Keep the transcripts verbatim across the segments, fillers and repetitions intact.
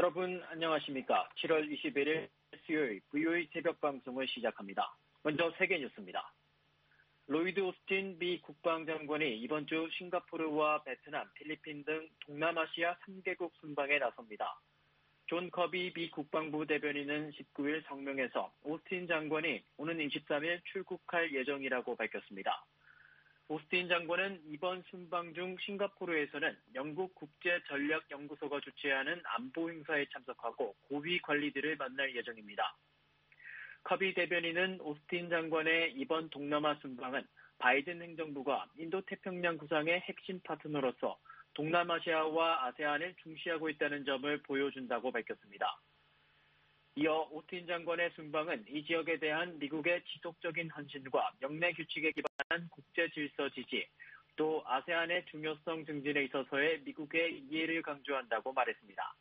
여러분 안녕하십니까? 칠월 이십일일 수요일 브이오에이 새벽 방송을 시작합니다. 먼저 세계 뉴스입니다. 로이드 오스틴 미 국방장관이 이번 주 싱가포르와 베트남, 필리핀 등 동남아시아 삼 개국 순방에 나섭니다. 존 커비 미 국방부 대변인은 십구일 성명에서 오스틴 장관이 오는 이십삼일 출국할 예정이라고 밝혔습니다. 오스틴 장관은 이번 순방 중 싱가포르에서는 영국 국제전략연구소가 주최하는 안보 행사에 참석하고 고위 관리들을 만날 예정입니다. 커비 대변인은 오스틴 장관의 이번 동남아 순방은 바이든 행정부가 인도태평양 구상의 핵심 파트너로서 동남아시아와 아세안을 중시하고 있다는 점을 보여준다고 밝혔습니다. 이어 오스틴 장관의 순방은 이 지역에 대한 미국의 지속적인 헌신과 영내 규칙에 기반한 국제 질서 지지, 또 아세안의 중요성 증진에 있어서의 미국의 이해를 강조한다고 말했습니다.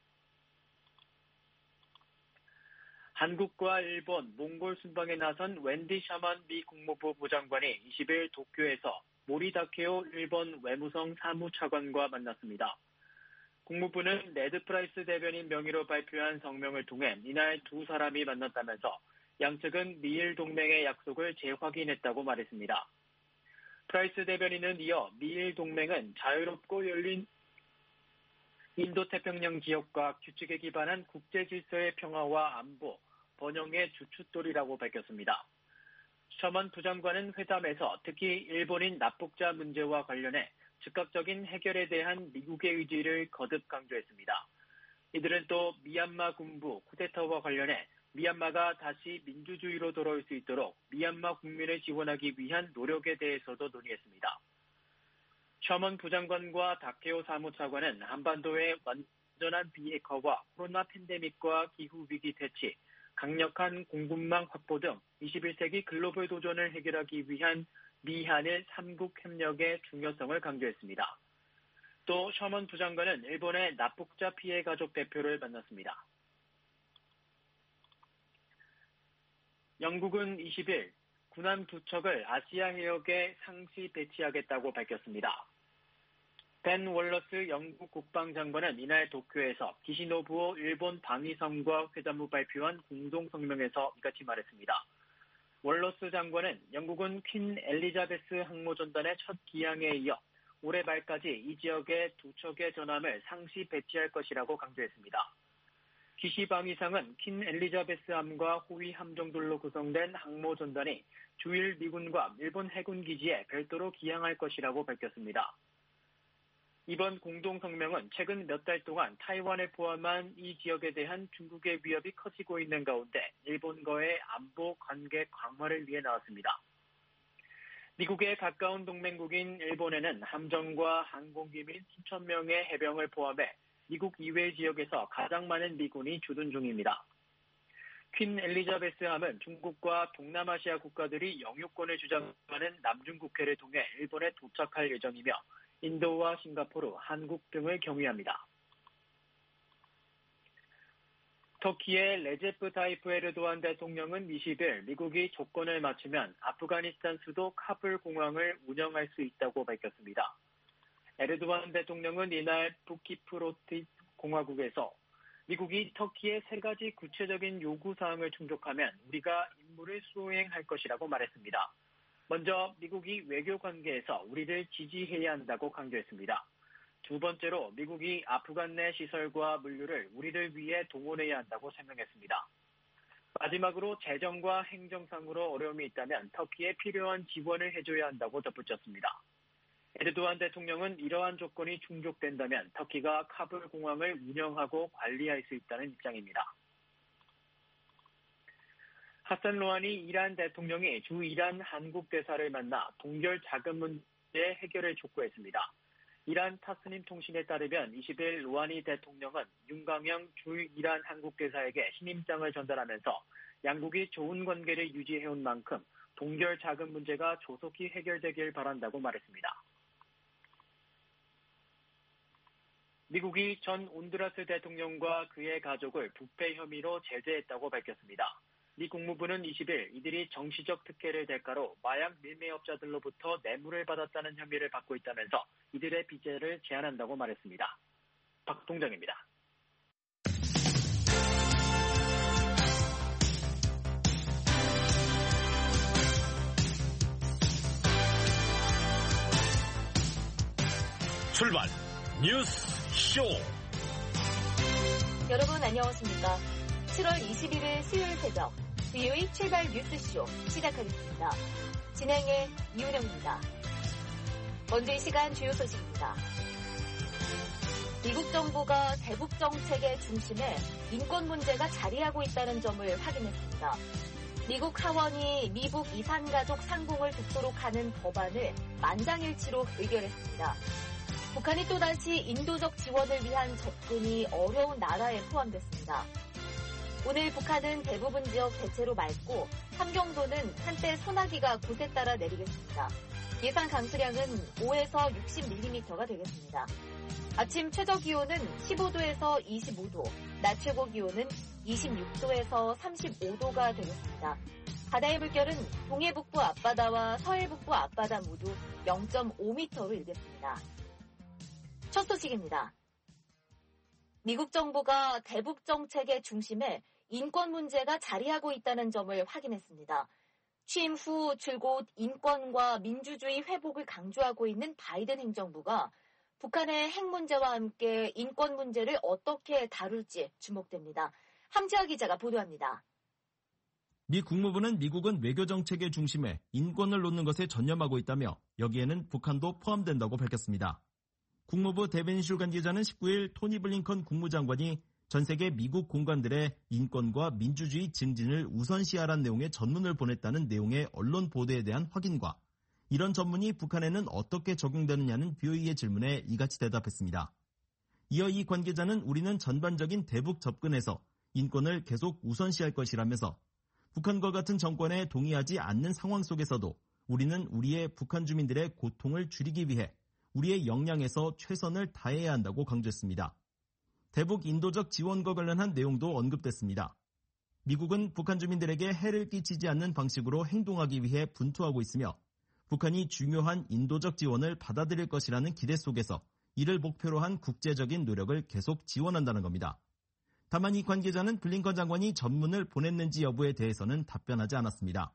한국과 일본, 몽골 순방에 나선 웬디 샤먼 미 국무부 부장관이 이십일 도쿄에서 모리 다케오 일본 외무성 사무차관과 만났습니다. 국무부는 네드 프라이스 대변인 명의로 발표한 성명을 통해 이날 두 사람이 만났다면서 양측은 미일 동맹의 약속을 재확인했다고 말했습니다. 프라이스 대변인은 이어 미일 동맹은 자유롭고 열린 인도태평양 지역과 규칙에 기반한 국제 질서의 평화와 안보, 번영의 주춧돌이라고 밝혔습니다. 셔먼 부장관은 회담에서 특히 일본인 납북자 문제와 관련해 즉각적인 해결에 대한 미국의 의지를 거듭 강조했습니다. 이들은 또 미얀마 군부 쿠데타와 관련해 미얀마가 다시 민주주의로 돌아올 수 있도록 미얀마 국민을 지원하기 위한 노력에 대해서도 논의했습니다. 셔먼 부장관과 다케오 사무차관은 한반도의 완전한 비핵화와 코로나 팬데믹과 기후위기 대치, 강력한 공급망 확보 등 이십일 세기 글로벌 도전을 해결하기 위한 미한일 삼국 협력의 중요성을 강조했습니다. 또 셔먼 부장관은 일본의 납북자 피해 가족 대표를 만났습니다. 영국은 이십일 군함 두 척을 아시아 해역에 상시 배치하겠다고 밝혔습니다. 벤 월러스 영국 국방장관은 이날 도쿄에서 기시노부오 일본 방위성과 회담 후 발표한 공동성명에서 이같이 말했습니다. 월러스 장관은 영국은 퀸 엘리자베스 항모전단의 첫 기항에 이어 올해 말까지 이 지역에 두 척의 전함을 상시 배치할 것이라고 강조했습니다. 기시 방위상은 퀸 엘리자베스함과 호위 함정들로 구성된 항모전단이 주일 미군과 일본 해군 기지에 별도로 기항할 것이라고 밝혔습니다. 이번 공동성명은 최근 몇 달 동안 타이완을 포함한 이 지역에 대한 중국의 위협이 커지고 있는 가운데 일본과의 안보 관계 강화를 위해 나왔습니다. 미국의 가까운 동맹국인 일본에는 함정과 항공기 및 수천 명의 해병을 포함해 미국 이외 지역에서 가장 많은 미군이 주둔 중입니다. 퀸 엘리자베스함은 중국과 동남아시아 국가들이 영유권을 주장하는 남중국해를 통해 일본에 도착할 예정이며 인도와 싱가포르, 한국 등을 경유합니다. 터키의 레제프 타이프 에르도안 대통령은 이십일 미국이 조건을 맞추면 아프가니스탄 수도 카불 공항을 운영할 수 있다고 밝혔습니다. 에르도안 대통령은 이날 부키프로트 공화국에서 미국이 터키의 세 가지 구체적인 요구사항을 충족하면 우리가 임무를 수행할 것이라고 말했습니다. 먼저 미국이 외교 관계에서 우리를 지지해야 한다고 강조했습니다. 두 번째로 미국이 아프간 내 시설과 물류를 우리를 위해 동원해야 한다고 설명했습니다. 마지막으로 재정과 행정상으로 어려움이 있다면 터키에 필요한 지원을 해줘야 한다고 덧붙였습니다. 에르도안 대통령은 이러한 조건이 충족된다면 터키가 카불 공항을 운영하고 관리할 수 있다는 입장입니다. 하산 로하니 이란 대통령이 주 이란 한국 대사를 만나 동결 자금 문제 해결을 촉구했습니다. 이란 타스님 통신에 따르면 이십일 로하니 대통령은 윤강영 주 이란 한국 대사에게 신임장을 전달하면서 양국이 좋은 관계를 유지해온 만큼 동결 자금 문제가 조속히 해결되길 바란다고 말했습니다. 미국이 전 온두라스 대통령과 그의 가족을 부패 혐의로 제재했다고 밝혔습니다. 미 국무부는 이십일 이들이 정치적 특혜를 대가로 마약 밀매업자들로부터 뇌물을 받았다는 혐의를 받고 있다면서 이들의 비재를 제한한다고 말했습니다. 박동정입니다. 출발 뉴스 쇼. 여러분 안녕하십니까? 칠월 이십일일 수요일 새벽 비오이 출발 뉴스쇼 시작하겠습니다. 진행의 이은영입니다. 먼저 이 시간 주요 소식입니다. 미국 정부가 대북 정책의 중심에 인권 문제가 자리하고 있다는 점을 확인했습니다. 미국 하원이 미국 이산가족 상봉을 돕도록 하는 법안을 만장일치로 의결했습니다. 북한이 또다시 인도적 지원을 위한 접근이 어려운 나라에 포함됐습니다. 오늘 북한은 대부분 지역 대체로 맑고 함경도는 한때 소나기가 곳에 따라 내리겠습니다. 예상 강수량은 오에서 육십 밀리미터가 되겠습니다. 아침 최저기온은 십오도에서 이십오도, 낮 최고기온은 이십육도에서 삼십오도가 되겠습니다. 바다의 물결은 동해북부 앞바다와 서해북부 앞바다 모두 영점오 미터로 일겠습니다. 첫 소식입니다. 미국 정부가 대북 정책의 중심에 인권 문제가 자리하고 있다는 점을 확인했습니다. 취임 후 줄곧 인권과 민주주의 회복을 강조하고 있는 바이든 행정부가 북한의 핵 문제와 함께 인권 문제를 어떻게 다룰지 주목됩니다. 함지아 기자가 보도합니다. 미 국무부는 미국은 외교 정책의 중심에 인권을 놓는 것에 전념하고 있다며 여기에는 북한도 포함된다고 밝혔습니다. 국무부 대변인실 관계자는 십구일 토니 블링컨 국무장관이 전 세계 미국 공관들의 인권과 민주주의 증진을 우선시하라는 내용의 전문을 보냈다는 내용의 언론 보도에 대한 확인과 이런 전문이 북한에는 어떻게 적용되느냐는 비오이의 질문에 이같이 대답했습니다. 이어 이 관계자는 우리는 전반적인 대북 접근에서 인권을 계속 우선시할 것이라면서 북한과 같은 정권에 동의하지 않는 상황 속에서도 우리는 우리의 북한 주민들의 고통을 줄이기 위해 우리의 역량에서 최선을 다해야 한다고 강조했습니다. 대북 인도적 지원과 관련한 내용도 언급됐습니다. 미국은 북한 주민들에게 해를 끼치지 않는 방식으로 행동하기 위해 분투하고 있으며 북한이 중요한 인도적 지원을 받아들일 것이라는 기대 속에서 이를 목표로 한 국제적인 노력을 계속 지원한다는 겁니다. 다만 이 관계자는 블링컨 장관이 전문을 보냈는지 여부에 대해서는 답변하지 않았습니다.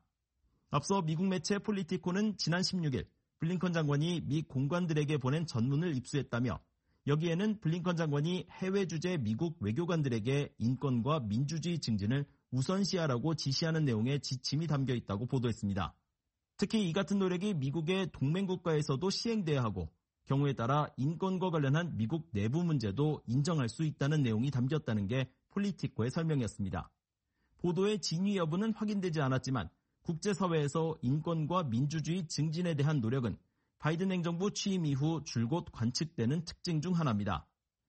앞서 미국 매체 폴리티코는 지난 십육일 블링컨 장관이 미 공관들에게 보낸 전문을 입수했다며 여기에는 블링컨 장관이 해외 주재 미국 외교관들에게 인권과 민주주의 증진을 우선시하라고 지시하는 내용의 지침이 담겨 있다고 보도했습니다. 특히 이 같은 노력이 미국의 동맹국가에서도 시행돼야 하고 경우에 따라 인권과 관련한 미국 내부 문제도 인정할 수 있다는 내용이 담겼다는 게 폴리티코의 설명이었습니다. 보도의 진위 여부는 확인되지 않았지만 국제사회에서 인권과 민주주의 증진에 대한 노력은 바이든 행정부 취임 이후 줄곧 관측되는 특징 중 하나입니다.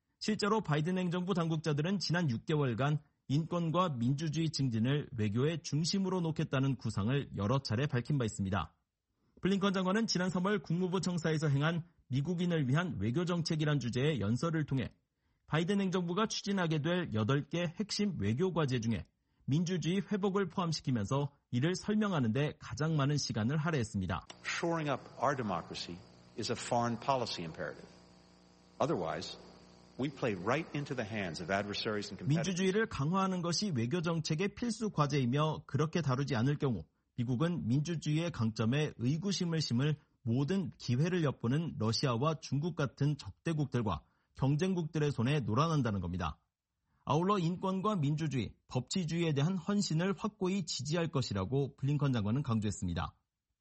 실제로 바이든 행정부 당국자들은 지난 육 개월간 인권과 민주주의 증진을 외교의 중심으로 놓겠다는 구상을 여러 차례 밝힌 바 있습니다. 블링컨 장관은 지난 삼월 국무부 청사에서 행한 미국인을 위한 외교정책이란 주제의 연설을 통해 바이든 행정부가 추진하게 될 여덟 개 핵심 외교 과제 중에 민주주의 회복을 포함시키면서 이를 설명하는 데 가장 많은 시간을 할애했습니다. Shoring up our democracy is a foreign policy imperative. Otherwise, we play right into the hands of adversaries and competitors. 민주주의를 강화하는 것이 외교 정책의 필수 과제이며 그렇게 다루지 않을 경우 미국은 민주주의의 강점에 의구심을 심을 모든 기회를 엿보는 러시아와 중국 같은 적대국들과 경쟁국들의 손에 놀아난다는 겁니다. 아울러 인권과 민주주의, 법치주의에 대한 헌신을 확고히 지지할 것이라고 블링컨 장관은 강조했습니다.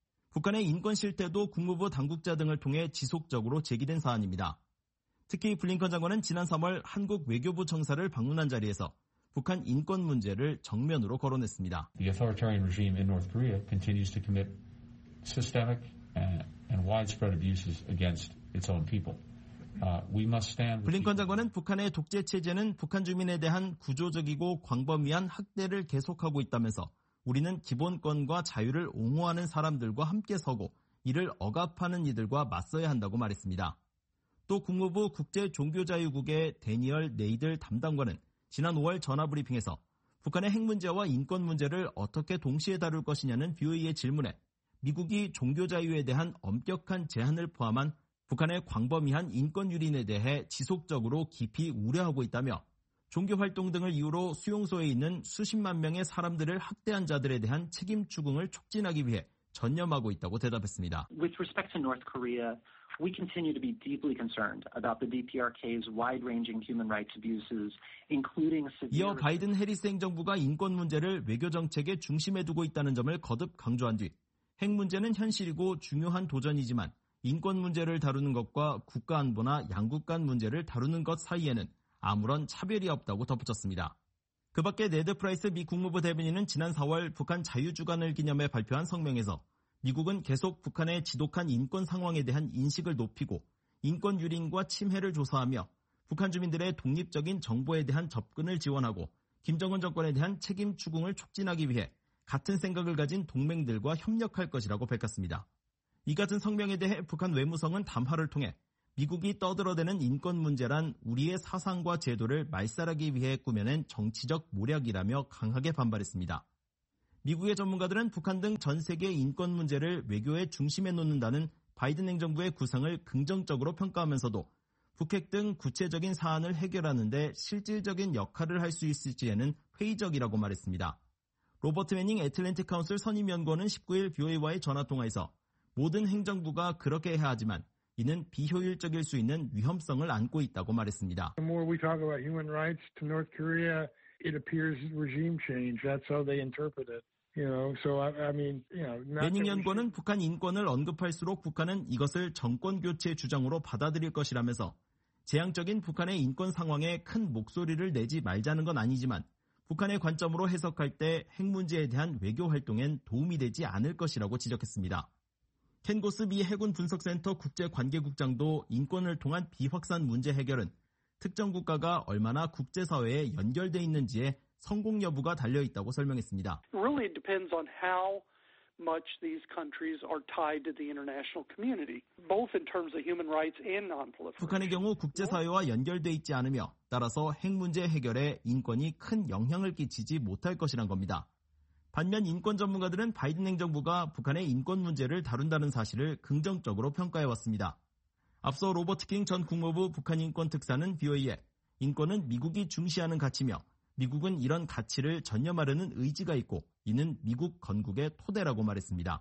북한의 인권 실태도 국무부 당국자 등을 통해 지속적으로 제기된 사안입니다. 특히 블링컨 장관은 지난 삼월 한국 외교부 청사를 방문한 자리에서 북한 인권 문제를 정면으로 거론했습니다. The authoritarian regime in North Korea continues to commit systemic and, and widespread abuses against its own people. Uh, we must stand with 블링컨 장관은 북한의 독재 체제는 북한 주민에 대한 구조적이고 광범위한 학대를 계속하고 있다면서 우리는 기본권과 자유를 옹호하는 사람들과 함께 서고 이를 억압하는 이들과 맞서야 한다고 말했습니다. 또 국무부 국제종교자유국의 데니얼 네이들 담당관은 지난 오월 전화브리핑에서 북한의 핵 문제와 인권 문제를 어떻게 동시에 다룰 것이냐는 비오이의 질문에 미국이 종교자유에 대한 엄격한 제한을 포함한 북한의 광범위한 인권 유린에 대해 지속적으로 깊이 우려하고 있다며 종교활동 등을 이유로 수용소에 있는 수십만 명의 사람들을 학대한 자들에 대한 책임 추궁을 촉진하기 위해 전념하고 있다고 대답했습니다. With respect to North Korea, we continue to be deeply concerned about the 디피아르케이's wide-ranging human rights abuses, including severe... 이어 바이든 해리스 행정부가 인권 문제를 외교 정책의 중심에 두고 있다는 점을 거듭 강조한 뒤 핵 문제는 현실이고 중요한 도전이지만 인권 문제를 다루는 것과 국가 안보나 양국 간 문제를 다루는 것 사이에는 아무런 차별이 없다고 덧붙였습니다. 그 밖에 네드 프라이스 미 국무부 대변인은 지난 사월 북한 자유주간을 기념해 발표한 성명에서 미국은 계속 북한의 지독한 인권 상황에 대한 인식을 높이고 인권 유린과 침해를 조사하며 북한 주민들의 독립적인 정보에 대한 접근을 지원하고 김정은 정권에 대한 책임 추궁을 촉진하기 위해 같은 생각을 가진 동맹들과 협력할 것이라고 밝혔습니다. 이 같은 성명에 대해 북한 외무성은 담화를 통해 미국이 떠들어대는 인권 문제란 우리의 사상과 제도를 말살하기 위해 꾸며낸 정치적 모략이라며 강하게 반발했습니다. 미국의 전문가들은 북한 등 전 세계의 인권 문제를 외교의 중심에 놓는다는 바이든 행정부의 구상을 긍정적으로 평가하면서도 북핵 등 구체적인 사안을 해결하는 데 실질적인 역할을 할 수 있을지에는 회의적이라고 말했습니다. 로버트 매닝 애틀랜틱 카운슬 선임연구원은 십구일 브이오에이와의 전화통화에서 모든 행정부가 그렇게 해야 하지만 이는 비효율적일 수 있는 위험성을 안고 있다고 말했습니다. The more we talk about human rights to North Korea, it appears regime change. That's how they interpret it. You know, so I, I mean, you know. 매닝 연구원은 북한 인권을 언급할수록 북한은 이것을 정권 교체 주장으로 받아들일 것이라면서 재앙적인 북한의 인권 상황에 큰 목소리를 내지 말자는 건 아니지만 북한의 관점으로 해석할 때 핵 문제에 대한 외교 활동엔 도움이 되지 않을 것이라고 지적했습니다. 켄 고스 미 해군 분석센터 국제관계국장도 인권을 통한 비확산 문제 해결은 특정 국가가 얼마나 국제사회에 연결돼 있는지에 성공 여부가 달려있다고 설명했습니다. It really depends on how much these countries are tied to the international community, both in terms of human rights and non-proliferation. 북한의 경우 국제사회와 연결돼 있지 않으며 따라서 핵 문제 해결에 인권이 큰 영향을 끼치지 못할 것이란 겁니다. 반면 인권 전문가들은 바이든 행정부가 북한의 인권 문제를 다룬다는 사실을 긍정적으로 평가해왔습니다. 앞서 로버트 킹 전 국무부 북한 인권 특사는 브이오에이에 인권은 미국이 중시하는 가치며 미국은 이런 가치를 전념하려는 의지가 있고 이는 미국 건국의 토대라고 말했습니다.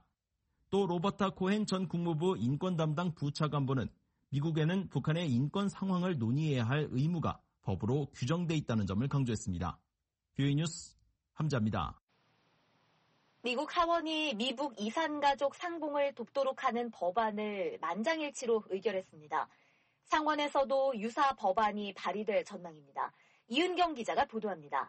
또 로버타 코헨 전 국무부 인권 담당 부차관보는 미국에는 북한의 인권 상황을 논의해야 할 의무가 법으로 규정돼 있다는 점을 강조했습니다. 브이오에이 뉴스 함자입니다. 미국 하원이 미북 이산가족 상봉을 돕도록 하는 법안을 만장일치로 의결했습니다. 상원에서도 유사 법안이 발의될 전망입니다. 이은경 기자가 보도합니다.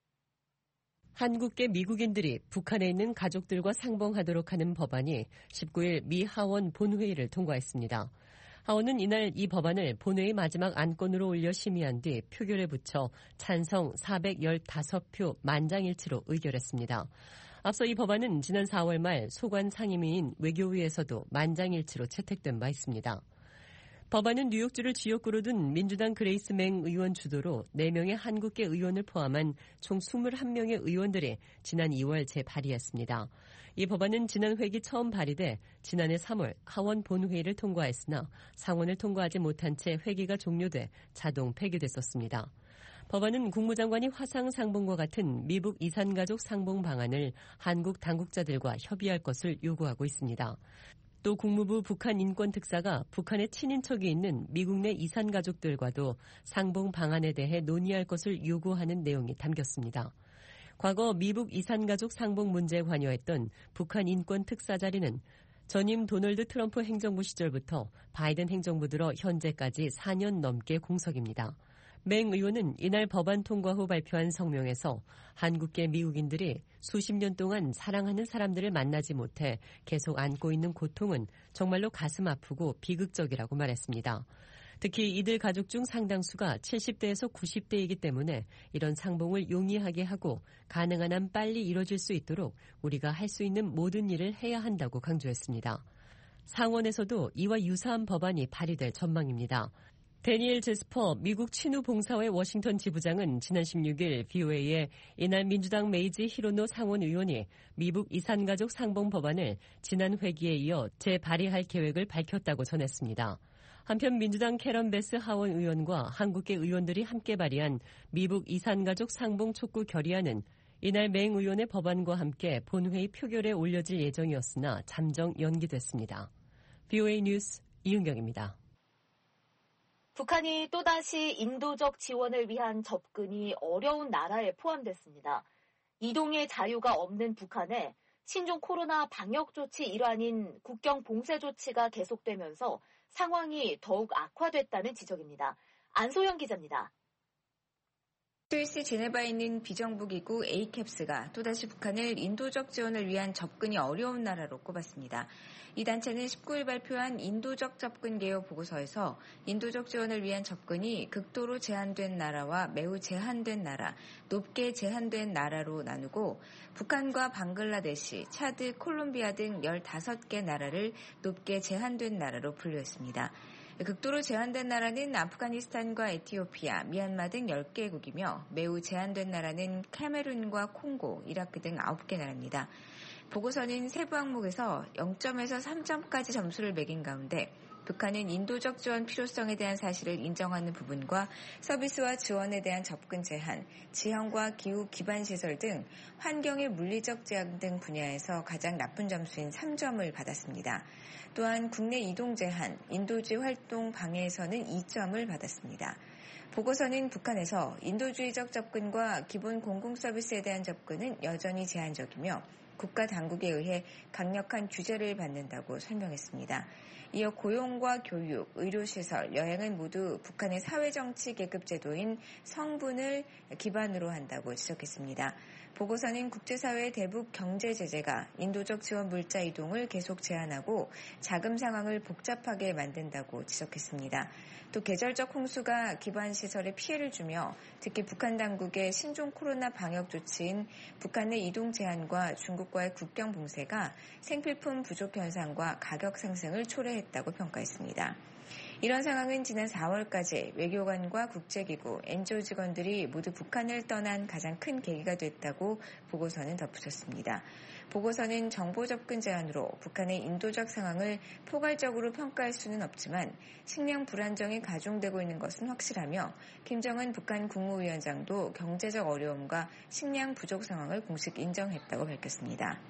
한국계 미국인들이 북한에 있는 가족들과 상봉하도록 하는 법안이 십구일 미 하원 본회의를 통과했습니다. 하원은 이날 이 법안을 본회의 마지막 안건으로 올려 심의한 뒤 표결에 붙여 찬성 사백십오 표 만장일치로 의결했습니다. 앞서 이 법안은 지난 사월 말 소관 상임위인 외교위에서도 만장일치로 채택된 바 있습니다. 법안은 뉴욕주를 지역구로 둔 민주당 그레이스 맹 의원 주도로 네 명의 한국계 의원을 포함한 총 이십일 명의 의원들이 지난 이월 재발의했습니다. 이 법안은 지난 회기 처음 발의돼 지난해 삼월 하원 본회의를 통과했으나 상원을 통과하지 못한 채 회기가 종료돼 자동 폐기됐었습니다. 법안은 국무장관이 화상 상봉과 같은 미북 이산가족 상봉 방안을 한국 당국자들과 협의할 것을 요구하고 있습니다. 또 국무부 북한 인권특사가 북한의 친인척이 있는 미국 내 이산가족들과도 상봉 방안에 대해 논의할 것을 요구하는 내용이 담겼습니다. 과거 미북 이산가족 상봉 문제에 관여했던 북한 인권특사 자리는 전임 도널드 트럼프 행정부 시절부터 바이든 행정부 들어 현재까지 사 년 넘게 공석입니다. 맹 의원은 이날 법안 통과 후 발표한 성명에서 한국계 미국인들이 수십 년 동안 사랑하는 사람들을 만나지 못해 계속 안고 있는 고통은 정말로 가슴 아프고 비극적이라고 말했습니다. 특히 이들 가족 중 상당수가 칠십 대에서 구십 대이기 때문에 이런 상봉을 용이하게 하고 가능한 한 빨리 이뤄질 수 있도록 우리가 할 수 있는 모든 일을 해야 한다고 강조했습니다. 상원에서도 이와 유사한 법안이 발의될 전망입니다. 데니엘 제스퍼 미국 친우 봉사회 워싱턴 지부장은 지난 십육일 브이오에이에 이날 민주당 메이지 히로노 상원 의원이 미북 이산가족 상봉 법안을 지난 회기에 이어 재발의할 계획을 밝혔다고 전했습니다. 한편 민주당 캐런 베스 하원 의원과 한국계 의원들이 함께 발의한 미북 이산가족 상봉 촉구 결의안은 이날 맹 의원의 법안과 함께 본회의 표결에 올려질 예정이었으나 잠정 연기됐습니다. 브이오에이 뉴스 이은경입니다. 북한이 또다시 인도적 지원을 위한 접근이 어려운 나라에 포함됐습니다. 이동의 자유가 없는 북한에 신종 코로나 방역 조치 일환인 국경 봉쇄 조치가 계속되면서 상황이 더욱 악화됐다는 지적입니다. 안소영 기자입니다. 스위스 제네바에 있는 비정부 기구 에이캡스가 또다시 북한을 인도적 지원을 위한 접근이 어려운 나라로 꼽았습니다. 이 단체는 십구 일 발표한 인도적 접근 개요 보고서에서 인도적 지원을 위한 접근이 극도로 제한된 나라와 매우 제한된 나라, 높게 제한된 나라로 나누고 북한과 방글라데시, 차드, 콜롬비아 등 열다섯 개 나라를 높게 제한된 나라로 분류했습니다. 극도로 제한된 나라는 아프가니스탄과 에티오피아, 미얀마 등 열 개국이며 매우 제한된 나라는 카메룬과 콩고, 이라크 등 아홉 개 나라입니다. 보고서는 세부 항목에서 영 점에서 삼 점까지 점수를 매긴 가운데 북한은 인도적 지원 필요성에 대한 사실을 인정하는 부분과 서비스와 지원에 대한 접근 제한, 지형과 기후 기반 시설 등 환경의 물리적 제한 등 분야에서 가장 나쁜 점수인 삼 점을 받았습니다. 또한 국내 이동 제한, 인도주의 활동 방해에서는 이 점을 받았습니다. 보고서는 북한에서 인도주의적 접근과 기본 공공 서비스에 대한 접근은 여전히 제한적이며 국가 당국에 의해 강력한 규제를 받는다고 설명했습니다. 이어 고용과 교육, 의료시설, 여행은 모두 북한의 사회정치 계급 제도인 성분을 기반으로 한다고 지적했습니다. 보고서는 국제사회의 대북 경제 제재가 인도적 지원 물자 이동을 계속 제한하고 자금 상황을 복잡하게 만든다고 지적했습니다. 또 계절적 홍수가 기반 시설에 피해를 주며 특히 북한 당국의 신종 코로나 방역 조치인 북한 내 이동 제한과 중국과의 국경 봉쇄가 생필품 부족 현상과 가격 상승을 초래했다고 평가했습니다. 이런 상황은 지난 사월까지 외교관과 국제기구, 엔지오 직원들이 모두 북한을 떠난 가장 큰 계기가 됐다고 보고서는 덧붙였습니다. 보고서는 정보 접근 제한으로 북한의 인도적 상황을 포괄적으로 평가할 수는 없지만 식량 불안정이 가중되고 있는 것은 확실하며 김정은 북한 국무위원장도 경제적 어려움과 식량 부족 상황을 공식 인정했다고 밝혔습니다.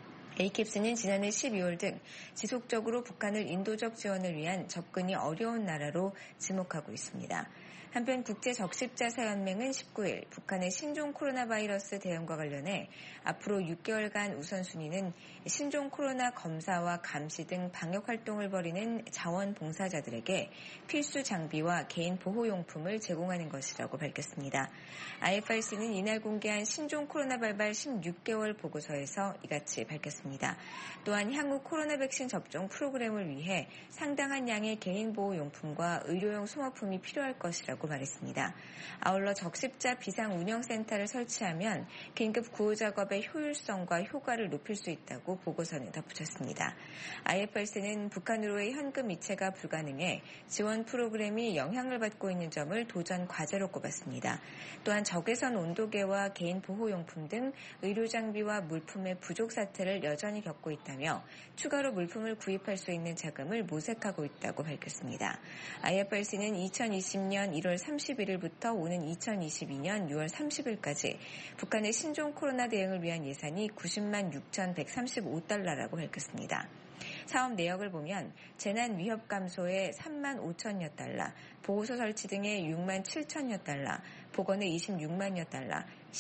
에이캡스는 지난해 십이월 등 지속적으로 북한을 인도적 지원을 위한 접근이 어려운 나라로 지목하고 있습니다. 한편 국제적십자사연맹은 십구 일 북한의 신종 코로나 바이러스 대응과 관련해 앞으로 육 개월간 우선순위는 신종 코로나 검사와 감시 등 방역 활동을 벌이는 자원봉사자들에게 필수 장비와 개인 보호용품을 제공하는 것이라고 밝혔습니다. 아이에프알씨는 이날 공개한 신종 코로나 발발 십육 개월 보고서에서 이같이 밝혔습니다. 또한 향후 코로나 백신 접종 프로그램을 위해 상당한 양의 개인 보호용품과 의료용 소모품이 필요할 것이라고 말했습니다. 아울러 적십자 비상운영센터를 설치하면 긴급 구호 작업의 효율성과 효과를 높일 수 있다고 보고서는 덧붙였습니다. 아이에프알씨는 북한으로의 현금 이체가 불가능해 지원 프로그램이 영향을 받고 있는 점을 도전 과제로 꼽았습니다. 또한 적외선 온도계와 개인 보호용품 등 의료 장비와 물품의 부족 사태를 여전히 겪고 있다며 추가로 물품을 구입할 수 있는 자금을 모색하고 있다고 밝혔습니다. 아이에프알씨는 이천이십 년 일월 삼십일일부터 오는 이천이십이 년 유월 삼십일까지 북한의 신종 코로나 대응을 위한 예산이 구십만 육천백삼십오 달러라고 밝혔습니다. 사업 내역을 보면 재난 위협 감소에 삼만 오천여 달러, 보호소 설치 등에 육만 칠천여 달러, 보건에 이십육만여 달러,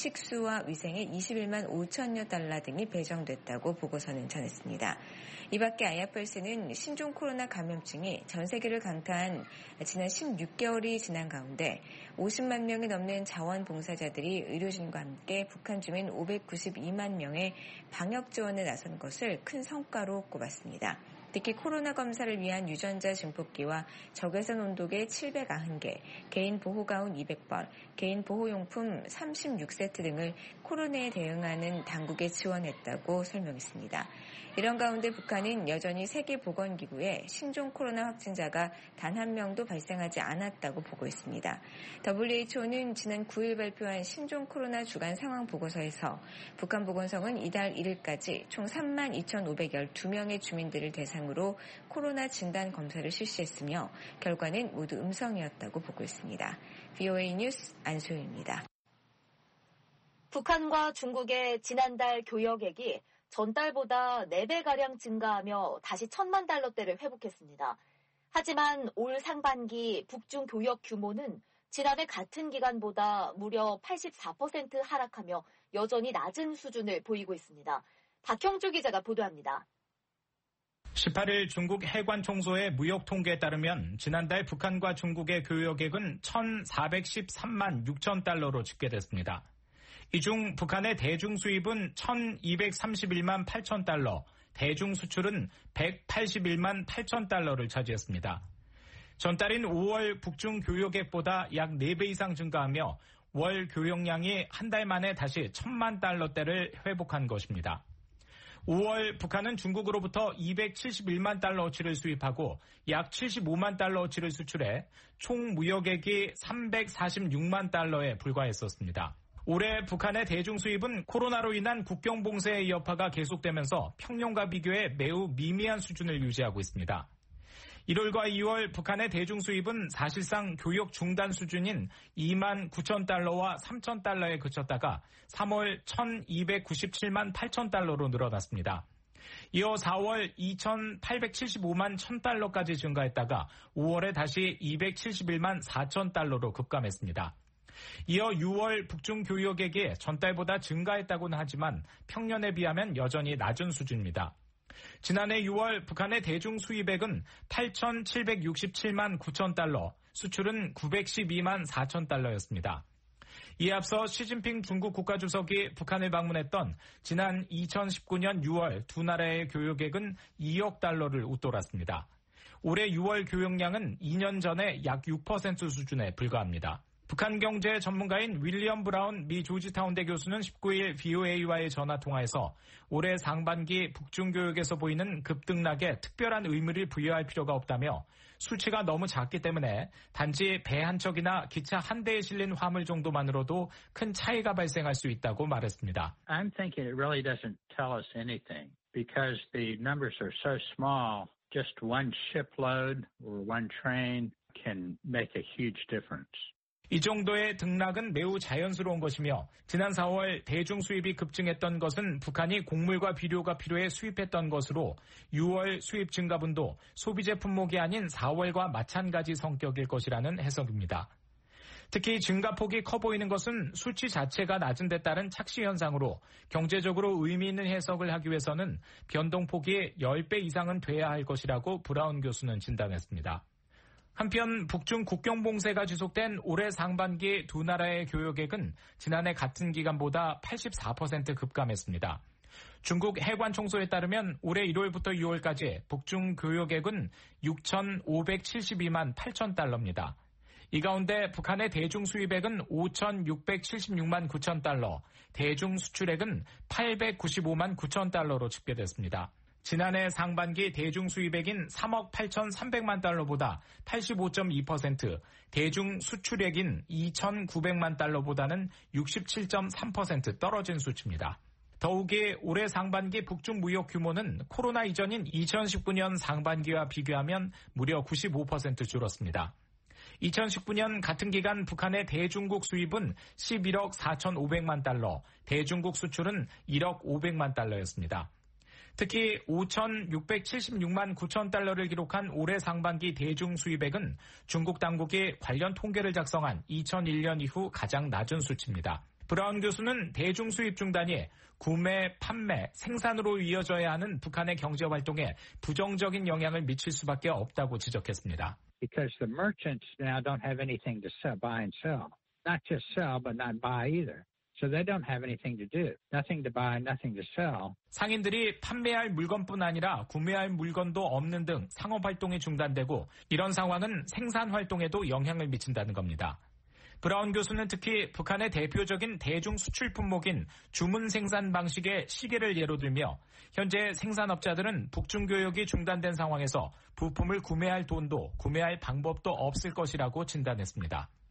식수와 위생에 이십일만 오천여 달러 등이 배정됐다고 보고서는 전했습니다. 이 밖에 아이에프알씨는 신종 코로나 감염증이 전 세계를 강타한 지난 십육 개월이 지난 가운데 오십만 명이 넘는 자원봉사자들이 의료진과 함께 북한 주민 오백구십이만 명의 방역 지원에 나선 것을 큰 성과로 꼽았습니다. 특히 코로나 검사를 위한 유전자 증폭기와 적외선 온도계 칠백구십 개, 개인 보호가운 이백 벌, 개인 보호용품 삼십육 세트 등을 코로나에 대응하는 당국에 지원했다고 설명했습니다. 이런 가운데 북한은 여전히 세계보건기구에 신종 코로나 확진자가 단 한 명도 발생하지 않았다고 보고 있습니다. 더블유에이치오는 지난 구 일 발표한 신종 코로나 주간 상황 보고서에서 북한 보건성은 이달 일 일까지 총 삼만 이천오백십이 명의 주민들을 대상으로 코로나 진단 검사를 실시했으며 결과는 모두 음성이었다고 보고 있습니다. 브이오에이 뉴스 안소희입니다. 북한과 중국의 지난달 교역액이 전달보다 네 배가량 증가하며 다시 천만 달러대를 회복했습니다. 하지만 올 상반기 북중 교역 규모는 지난해 같은 기간보다 무려 팔십사 퍼센트 하락하며 여전히 낮은 수준을 보이고 있습니다. 박형주 기자가 보도합니다. 십팔 일 중국 해관총소의 무역 통계에 따르면 지난달 북한과 중국의 교역액은 천사백십삼만 육천 달러로 집계됐습니다. 이 중 북한의 대중 수입은 천이백삼십일만 팔천 달러, 대중 수출은 백팔십일만 팔천 달러를 차지했습니다. 전달인 오월 북중 교역액보다 약 네 배 이상 증가하며 월 교역량이 한 달 만에 다시 천만 달러대를 회복한 것입니다. 오월 북한은 중국으로부터 이백칠십일만 달러어치를 수입하고 약 칠십오만 달러어치를 수출해 총 무역액이 삼백사십육만 달러에 불과했었습니다. 올해 북한의 대중 수입은 코로나로 인한 국경 봉쇄의 여파가 계속되면서 평년과 비교해 매우 미미한 수준을 유지하고 있습니다. 일월과 이월 북한의 대중 수입은 사실상 교역 중단 수준인 이만 구천 달러와 삼천 달러에 그쳤다가 삼월 천이백구십칠만 팔천 달러로 늘어났습니다. 이어 사월 이천팔백칠십오만 천 달러까지 증가했다가 오월에 다시 이백칠십일만 사천 달러로 급감했습니다. 이어 유월 북중 교역액이 전달보다 증가했다고는 하지만 평년에 비하면 여전히 낮은 수준입니다. 지난해 유월 북한의 대중 수입액은 팔천칠백육십칠만 구천 달러, 수출은 구백십이만 사천 달러였습니다. 이에 앞서 시진핑 중국 국가주석이 북한을 방문했던 지난 이천십구년 유월 두 나라의 교역액은 이억 달러를 웃돌았습니다. 올해 유월 교역량은 이 년 전에 약 육 퍼센트 수준에 불과합니다. 북한 경제 전문가인 윌리엄 브라운 미 조지타운대 교수는 십구 일 브이오에이와의 전화통화에서 올해 상반기 북중 교역에서 보이는 급등락에 특별한 의미를 부여할 필요가 없다며 수치가 너무 작기 때문에 단지 배 한 척이나 기차 한 대에 실린 화물 정도만으로도 큰 차이가 발생할 수 있다고 말했습니다. I'm thinking it really doesn't tell us anything because the numbers are so small. Just one shipload or one train can make a huge difference. 이 정도의 등락은 매우 자연스러운 것이며 지난 사월 대중 수입이 급증했던 것은 북한이 곡물과 비료가 필요해 수입했던 것으로 유월 수입 증가분도 소비재 품목이 아닌 사월과 마찬가지 성격일 것이라는 해석입니다. 특히 증가폭이 커 보이는 것은 수치 자체가 낮은 데 따른 착시 현상으로 경제적으로 의미 있는 해석을 하기 위해서는 변동폭이 십 배 이상은 돼야 할 것이라고 브라운 교수는 진단했습니다. 한편 북중 국경 봉쇄가 지속된 올해 상반기 두 나라의 교역액은 지난해 같은 기간보다 팔십사 퍼센트 급감했습니다. 중국 해관총소에 따르면 올해 일월부터 유월까지 북중 교역액은 육천오백칠십이만 팔천 달러입니다. 이 가운데 북한의 대중 수입액은 오천육백칠십육만 구천 달러, 대중 수출액은 팔백구십오만 구천 달러로 집계됐습니다. 지난해 상반기 대중 수입액인 삼억 팔천삼백만 달러보다 팔십오 점 이 퍼센트, 대중 수출액인 이천구백만 달러보다는 육십칠 점 삼 퍼센트 떨어진 수치입니다. 더욱이 올해 상반기 북중 무역 규모는 코로나 이전인 이천십구년 상반기와 비교하면 무려 구십오 퍼센트 줄었습니다. 이천십구년 같은 기간 북한의 대중국 수입은 십일억 사천오백만 달러, 대중국 수출은 일억 오백만 달러였습니다. 특히 오천육백칠십육만 구천 달러를 기록한 올해 상반기 대중 수입액은 중국 당국이 관련 통계를 작성한 이천일년 이후 가장 낮은 수치입니다. 브라운 교수는 대중 수입 중단이 구매, 판매, 생산으로 이어져야 하는 북한의 경제 활동에 부정적인 영향을 미칠 수밖에 없다고 지적했습니다. Because the merchants now don't have anything to sell, buy and sell. Not just sell, but not buy either. So they don't have anything to do. Nothing to buy, nothing to sell. 상인들이 판매할 물건뿐 아니라 구매할 물건도 없는 등 상업 활동이 중단되고 이런 상황은 생산 활동에도 영향을 미친다는 겁니다. 브라운 교수는 특히 북한의 대표적인 대중 수출 품목인 주문 생산 방식의 시계를 예로 들며 현재 생산업자들은 북중 교역이 중단된 상황에서 부품을 구매할 돈도 구매할 방법도 없을 것이라고 진단했습니다.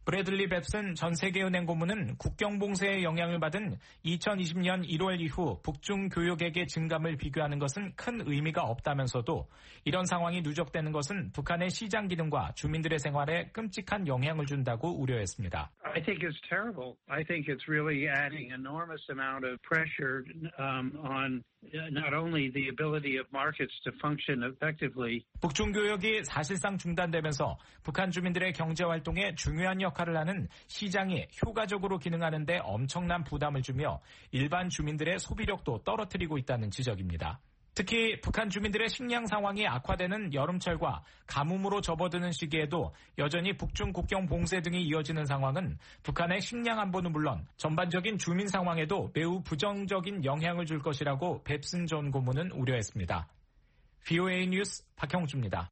브래들리 뱁슨 전 세계은행 고문은 국경봉쇄의 영향을 받은 이천이십 년 일월 이후 북중 교역액의 증감을 비교하는 것은 큰 의미가 없다면서도 이런 상황이 누적되는 것은 북한의 시장 기능과 주민들의 생활에 끔찍한 영향을 준다고 우려했습니다. I think it's terrible. I think it's really adding enormous amount of pressure um, on not only the ability of markets to function effectively. 북중 교역이 사실상 중단되면서 북한 주민들의 경제 활동에 중요한 역할을 하는 시장이 효과적으로 기능하는 데 엄청난 부담을 주며 일반 주민들의 소비력도 떨어뜨리고 있다는 지적입니다. 특히 북한 주민들의 식량 상황이 악화되는 여름철과 가뭄으로 접어드는 시기에도 여전히 북중 국경 봉쇄 등이 이어지는 상황은 북한의 식량 안보는 물론 전반적인 주민 상황에도 매우 부정적인 영향을 줄 것이라고 뱁슨 전 고문은 우려했습니다. 브이오에이 뉴스 박형주입니다.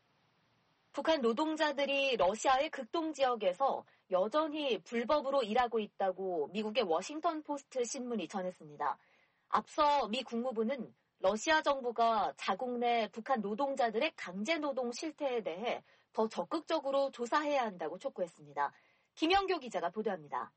북한 노동자들이 러시아의 극동 지역에서 여전히 불법으로 일하고 있다고 미국의 워싱턴 포스트 신문이 전했습니다. 앞서 미 국무부는 러시아 정부가 자국 내 북한 노동자들의 강제 노동 실태에 대해 더 적극적으로 조사해야 한다고 촉구했습니다. 김영교 기자가 보도합니다.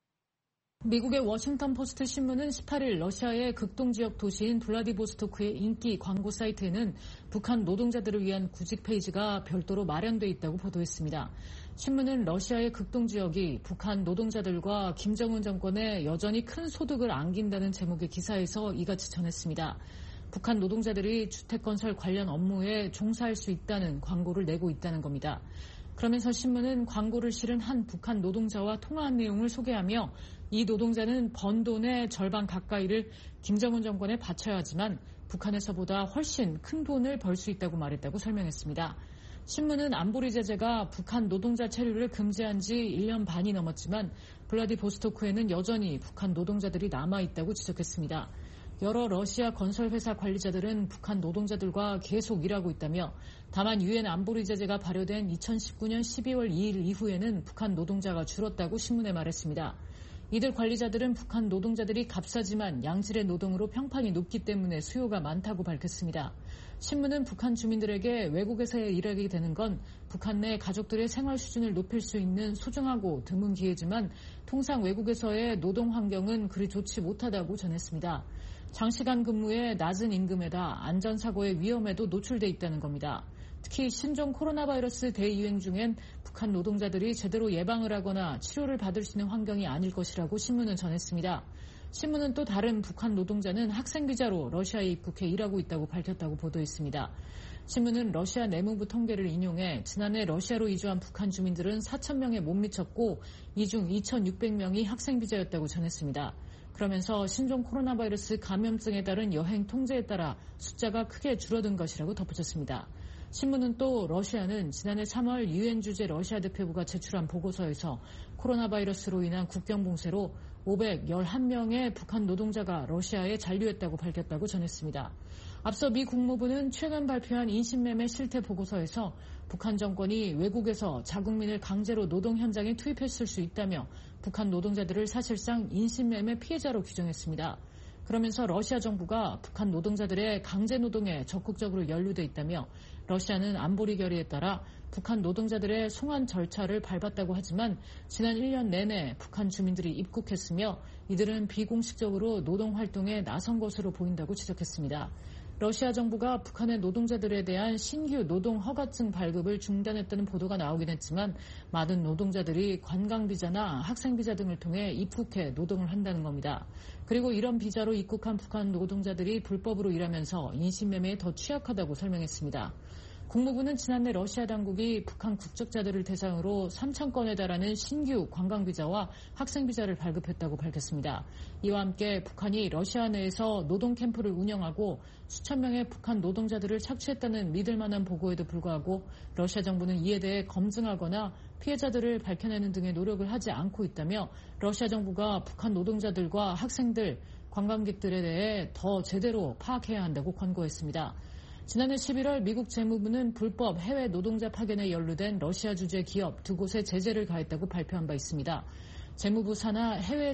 미국의 워싱턴 포스트 신문은 십팔 일 러시아의 극동 지역 도시인 블라디보스토크의 인기 광고 사이트에는 북한 노동자들을 위한 구직 페이지가 별도로 마련돼 있다고 보도했습니다. 신문은 러시아의 극동 지역이 북한 노동자들과 김정은 정권에 여전히 큰 소득을 안긴다는 제목의 기사에서 이같이 전했습니다. 북한 노동자들이 주택건설 관련 업무에 종사할 수 있다는 광고를 내고 있다는 겁니다. 그러면서 신문은 광고를 실은 한 북한 노동자와 통화한 내용을 소개하며 이 노동자는 번 돈의 절반 가까이를 김정은 정권에 바쳐야 하지만 북한에서보다 훨씬 큰 돈을 벌 수 있다고 말했다고 설명했습니다. 신문은 안보리 제재가 북한 노동자 체류를 금지한 지 일 년 반이 넘었지만 블라디보스토크에는 여전히 북한 노동자들이 남아있다고 지적했습니다. 여러 러시아 건설회사 관리자들은 북한 노동자들과 계속 일하고 있다며 다만 유엔 안보리 제재가 발효된 이천십구 년 십이월 이일 이후에는 북한 노동자가 줄었다고 신문에 말했습니다. 이들 관리자들은 북한 노동자들이 값싸지만 양질의 노동으로 평판이 높기 때문에 수요가 많다고 밝혔습니다. 신문은 북한 주민들에게 외국에서 일하게 되는 건 북한 내 가족들의 생활 수준을 높일 수 있는 소중하고 드문 기회지만 통상 외국에서의 노동 환경은 그리 좋지 못하다고 전했습니다. 장시간 근무에 낮은 임금에다 안전사고의 위험에도 노출돼 있다는 겁니다. 특히 신종 코로나 바이러스 대유행 중엔 북한 노동자들이 제대로 예방을 하거나 치료를 받을 수 있는 환경이 아닐 것이라고 신문은 전했습니다. 신문은 또 다른 북한 노동자는 학생 비자로 러시아에 입국해 일하고 있다고 밝혔다고 보도했습니다. 신문은 러시아 내무부 통계를 인용해 지난해 러시아로 이주한 북한 주민들은 사천 명에 못 미쳤고 이 중 이천육백 명이 학생 비자였다고 전했습니다. 그러면서 신종 코로나 바이러스 감염증에 따른 여행 통제에 따라 숫자가 크게 줄어든 것이라고 덧붙였습니다. 신문은 또 러시아는 지난해 삼월 유엔 주재 러시아 대표부가 제출한 보고서에서 코로나 바이러스로 인한 국경 봉쇄로 오백십일 명의 북한 노동자가 러시아에 잔류했다고 밝혔다고 전했습니다. 앞서 미 국무부는 최근 발표한 인신매매 실태 보고서에서 북한 정권이 외국에서 자국민을 강제로 노동 현장에 투입했을 수 있다며 북한 노동자들을 사실상 인신매매 피해자로 규정했습니다. 그러면서 러시아 정부가 북한 노동자들의 강제 노동에 적극적으로 연루돼 있다며 러시아는 안보리 결의에 따라 북한 노동자들의 송환 절차를 밟았다고 하지만 지난 일 년 내내 북한 주민들이 입국했으며 이들은 비공식적으로 노동 활동에 나선 것으로 보인다고 지적했습니다. 러시아 정부가 북한의 노동자들에 대한 신규 노동 허가증 발급을 중단했다는 보도가 나오긴 했지만 많은 노동자들이 관광비자나 학생비자 등을 통해 입국해 노동을 한다는 겁니다. 그리고 이런 비자로 입국한 북한 노동자들이 불법으로 일하면서 인신매매에 더 취약하다고 설명했습니다. 국무부는 지난해 러시아 당국이 북한 국적자들을 대상으로 삼천 건에 달하는 신규 관광비자와 학생비자를 발급했다고 밝혔습니다. 이와 함께 북한이 러시아 내에서 노동 캠프를 운영하고 수천 명의 북한 노동자들을 착취했다는 믿을 만한 보고에도 불구하고 러시아 정부는 이에 대해 검증하거나 피해자들을 밝혀내는 등의 노력을 하지 않고 있다며 러시아 정부가 북한 노동자들과 학생들, 관광객들에 대해 더 제대로 파악해야 한다고 권고했습니다. 지난해 십일월 미국 재무부는 불법 해외 노동자 파견에 연루된 러시아 주재 기업 두 곳에 제재를 가했다고 발표한 바 있습니다. 재무부 산하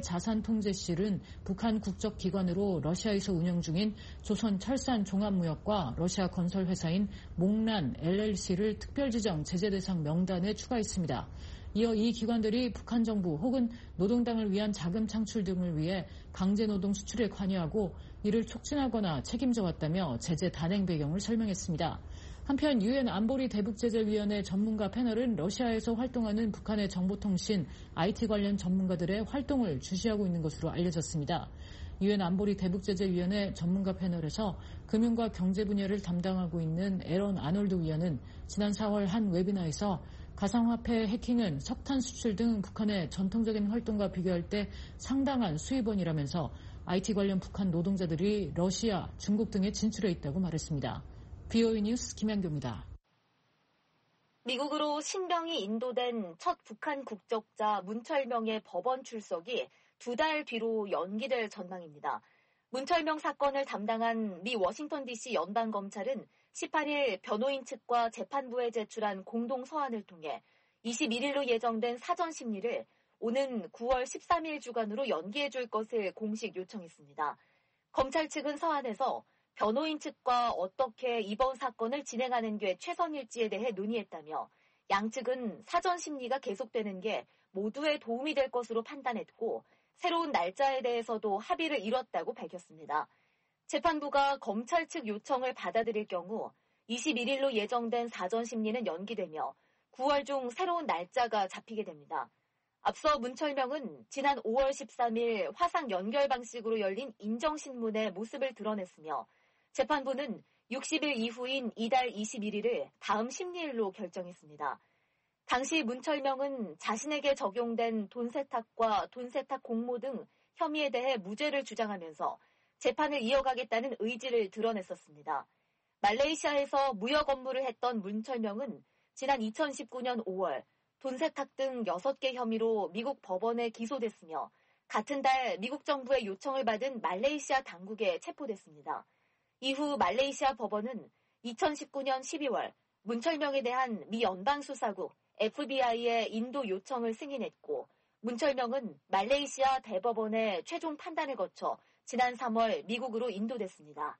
해외자산통제실은 북한 국적기관으로 러시아에서 운영 중인 조선철산종합무역과 러시아 건설회사인 몽란 엘엘씨를 특별지정 제재 대상 명단에 추가했습니다. 이어 이 기관들이 북한 정부 혹은 노동당을 위한 자금 창출 등을 위해 강제노동 수출에 관여하고 이를 촉진하거나 책임져 왔다며 제재 단행 배경을 설명했습니다. 한편 유엔 안보리 대북제재위원회 전문가 패널은 러시아에서 활동하는 북한의 정보통신, 아이티 관련 전문가들의 활동을 주시하고 있는 것으로 알려졌습니다. 유엔 안보리 대북제재위원회 전문가 패널에서 금융과 경제 분야를 담당하고 있는 에런 아놀드 위원은 지난 사월 한 웨비나에서 가상화폐 해킹은 석탄 수출 등 북한의 전통적인 활동과 비교할 때 상당한 수입원이라면서 아이티 관련 북한 노동자들이 러시아, 중국 등에 진출해 있다고 말했습니다. 브이오에이 뉴스 김양교입니다. 미국으로 신병이 인도된 첫 북한 국적자 문철명의 법원 출석이 두 달 뒤로 연기될 전망입니다. 문철명 사건을 담당한 미 워싱턴 디씨 연방검찰은 십팔 일 변호인 측과 재판부에 제출한 공동 서한을 통해 이십일 일로 예정된 사전 심리를 오는 구월 십삼 일 주간으로 연기해 줄 것을 공식 요청했습니다. 검찰 측은 서한에서 변호인 측과 어떻게 이번 사건을 진행하는 게 최선일지에 대해 논의했다며 양측은 사전 심리가 계속되는 게 모두에 도움이 될 것으로 판단했고 새로운 날짜에 대해서도 합의를 이뤘다고 밝혔습니다. 재판부가 검찰 측 요청을 받아들일 경우 이십일 일로 예정된 사전 심리는 연기되며 구월 중 새로운 날짜가 잡히게 됩니다. 앞서 문철명은 지난 오월 십삼 일 화상 연결 방식으로 열린 인정신문의 모습을 드러냈으며 재판부는 육십 일 이후인 이달 이십일 일을 다음 심리일로 결정했습니다. 당시 문철명은 자신에게 적용된 돈 세탁과 돈 세탁 공모 등 혐의에 대해 무죄를 주장하면서 재판을 이어가겠다는 의지를 드러냈었습니다. 말레이시아에서 무역 업무를 했던 문철명은 지난 이천십구 년 오월 돈 세탁 등 여섯 개 혐의로 미국 법원에 기소됐으며 같은 달 미국 정부의 요청을 받은 말레이시아 당국에 체포됐습니다. 이후 말레이시아 법원은 이천십구 년 십이월 문철명에 대한 미 연방수사국 에프비아이의 인도 요청을 승인했고 문철명은 말레이시아 대법원의 최종 판단을 거쳐 지난 삼월 미국으로 인도됐습니다.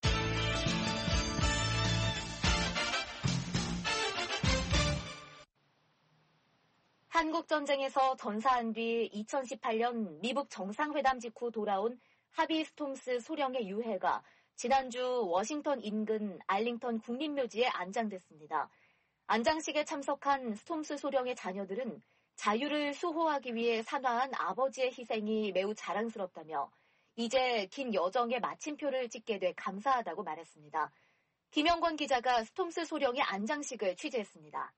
한국전쟁에서 전사한 뒤 이천십팔 년 미북 정상회담 직후 돌아온 하비 스톰스 소령의 유해가 지난주 워싱턴 인근 알링턴 국립묘지에 안장됐습니다. 안장식에 참석한 스톰스 소령의 자녀들은 자유를 수호하기 위해 산화한 아버지의 희생이 매우 자랑스럽다며 이제 긴 여정의 마침표를 찍게 돼 감사하다고 말했습니다. 김영권 기자가 스톰스 소령의 안장식을 취재했습니다.